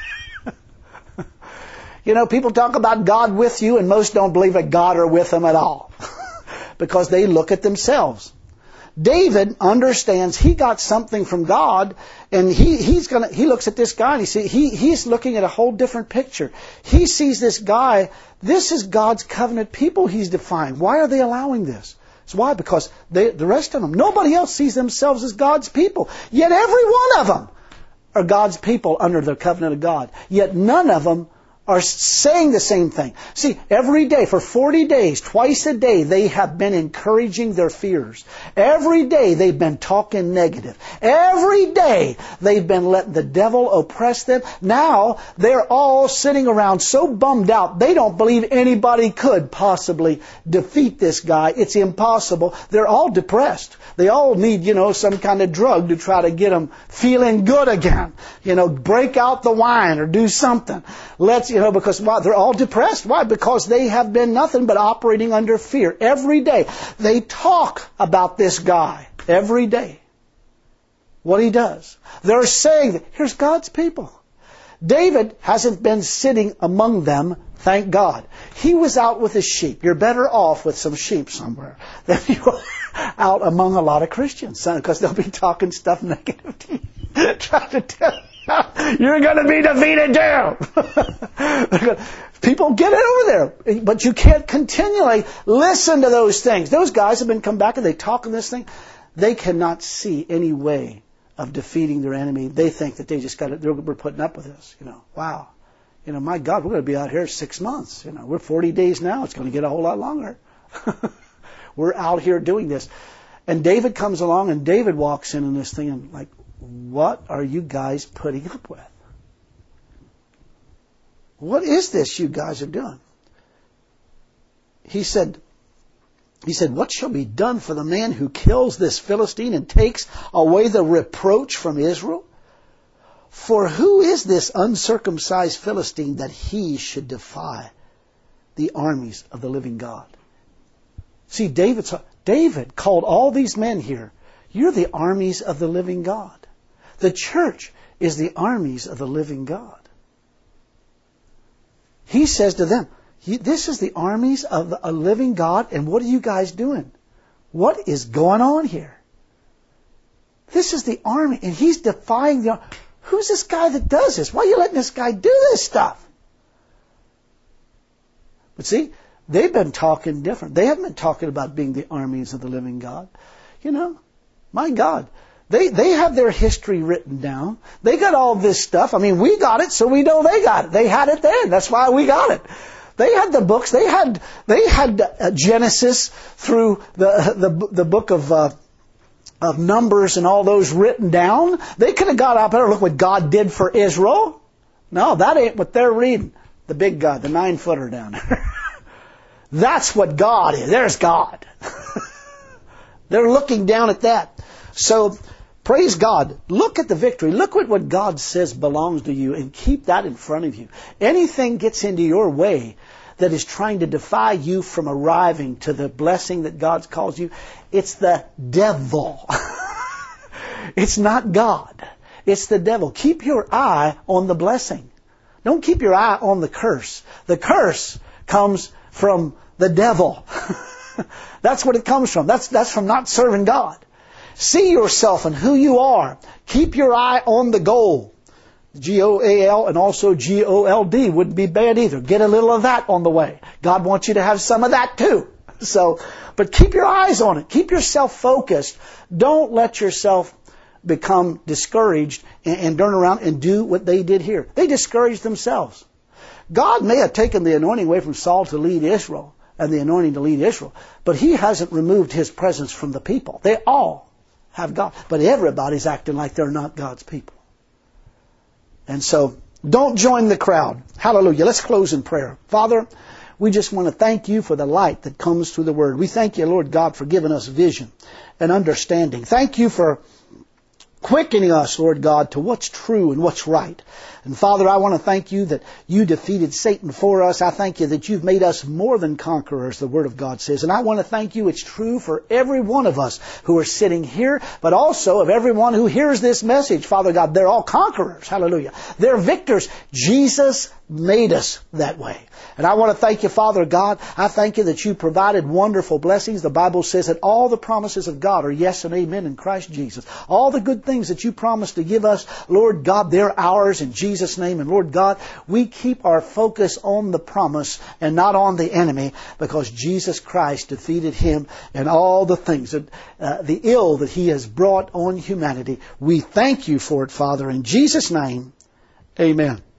People talk about God with you, and most don't believe that God are with them at all. Because they look at themselves. David understands he got something from God, and he looks at this guy and he's looking at a whole different picture. He sees this guy, this is God's covenant people he's defying. Why are they allowing this? It's why? Because the rest of them, nobody else sees themselves as God's people. Yet every one of them are God's people under the covenant of God. Yet none of them are saying the same thing. See, every day, for 40 days, twice a day, they have been encouraging their fears. Every day, they've been talking negative. Every day, they've been letting the devil oppress them. Now, they're all sitting around so bummed out, they don't believe anybody could possibly defeat this guy. It's impossible. They're all depressed. They all need, some kind of drug to try to get them feeling good again. Break out the wine or do something. Because they're all depressed. Why? Because they have been nothing but operating under fear. Every day. They talk about this guy. Every day. What he does. They're saying that here's God's people. David hasn't been sitting among them, thank God. He was out with his sheep. You're better off with some sheep somewhere than you are out among a lot of Christians. Because they'll be talking stuff negative to you. Trying to tell you. You're going to be defeated too. People, get it over there. But you can't continually listen to those things. Those guys have been come back and they talk on this thing. They cannot see any way of defeating their enemy. They think that we're putting up with this. Wow. My God, we're going to be out here 6 months. We're 40 days now. It's going to get a whole lot longer. We're out here doing this. And David comes along and David walks in this thing and like, what are you guys putting up with? What is this you guys are doing? He said, what shall be done for the man who kills this Philistine and takes away the reproach from Israel? For who is this uncircumcised Philistine that he should defy the armies of the living God? See, David called all these men here, you're the armies of the living God. The church is the armies of the living God. He says to them, this is the armies of a living God, and what are you guys doing? What is going on here? This is the army, and he's defying the army. Who's this guy that does this? Why are you letting this guy do this stuff? But see, they've been talking different. They haven't been talking about being the armies of the living God. My God. They have their history written down. They got all this stuff. We got it, so we know they got it. They had it then. That's why we got it. They had the books. They had Genesis through the book of of Numbers and all those written down. They could have got up there and look what God did for Israel. No, that ain't what they're reading. The big God, the 9-footer down there. That's what God is. There's God. They're looking down at that. So, praise God. Look at the victory. Look at what God says belongs to you and keep that in front of you. Anything gets into your way that is trying to defy you from arriving to the blessing that God's calls you, it's the devil. It's not God. It's the devil. Keep your eye on the blessing. Don't keep your eye on the curse. The curse comes from the devil. That's what it comes from. That's from not serving God. See yourself and who you are. Keep your eye on the goal. G-O-A-L and also G-O-L-D wouldn't be bad either. Get a little of that on the way. God wants you to have some of that too. But keep your eyes on it. Keep yourself focused. Don't let yourself become discouraged and turn around and do what they did here. They discouraged themselves. God may have taken the anointing away from Saul to lead Israel and the anointing to lead Israel, but He hasn't removed His presence from the people. They all have God, but everybody's acting like they're not God's people. And so, don't join the crowd. Hallelujah. Let's close in prayer. Father, we just want to thank You for the light that comes through the Word. We thank You, Lord God, for giving us vision and understanding. Thank You for quickening us, Lord God, to what's true and what's right. And Father, I want to thank You that You defeated Satan for us. I thank You that You've made us more than conquerors, the Word of God says. And I want to thank You, it's true for every one of us who are sitting here, but also of everyone who hears this message. Father God, they're all conquerors. Hallelujah. They're victors. Jesus made us that way. And I want to thank You, Father God. I thank You that You provided wonderful blessings. The Bible says that all the promises of God are yes and amen in Christ Jesus. All the good things that You promised to give us, Lord God, they're ours in Jesus' name. And Lord God, we keep our focus on the promise and not on the enemy, because Jesus Christ defeated him and all the things, the ill that He has brought on humanity. We thank You for it, Father. In Jesus' name, amen.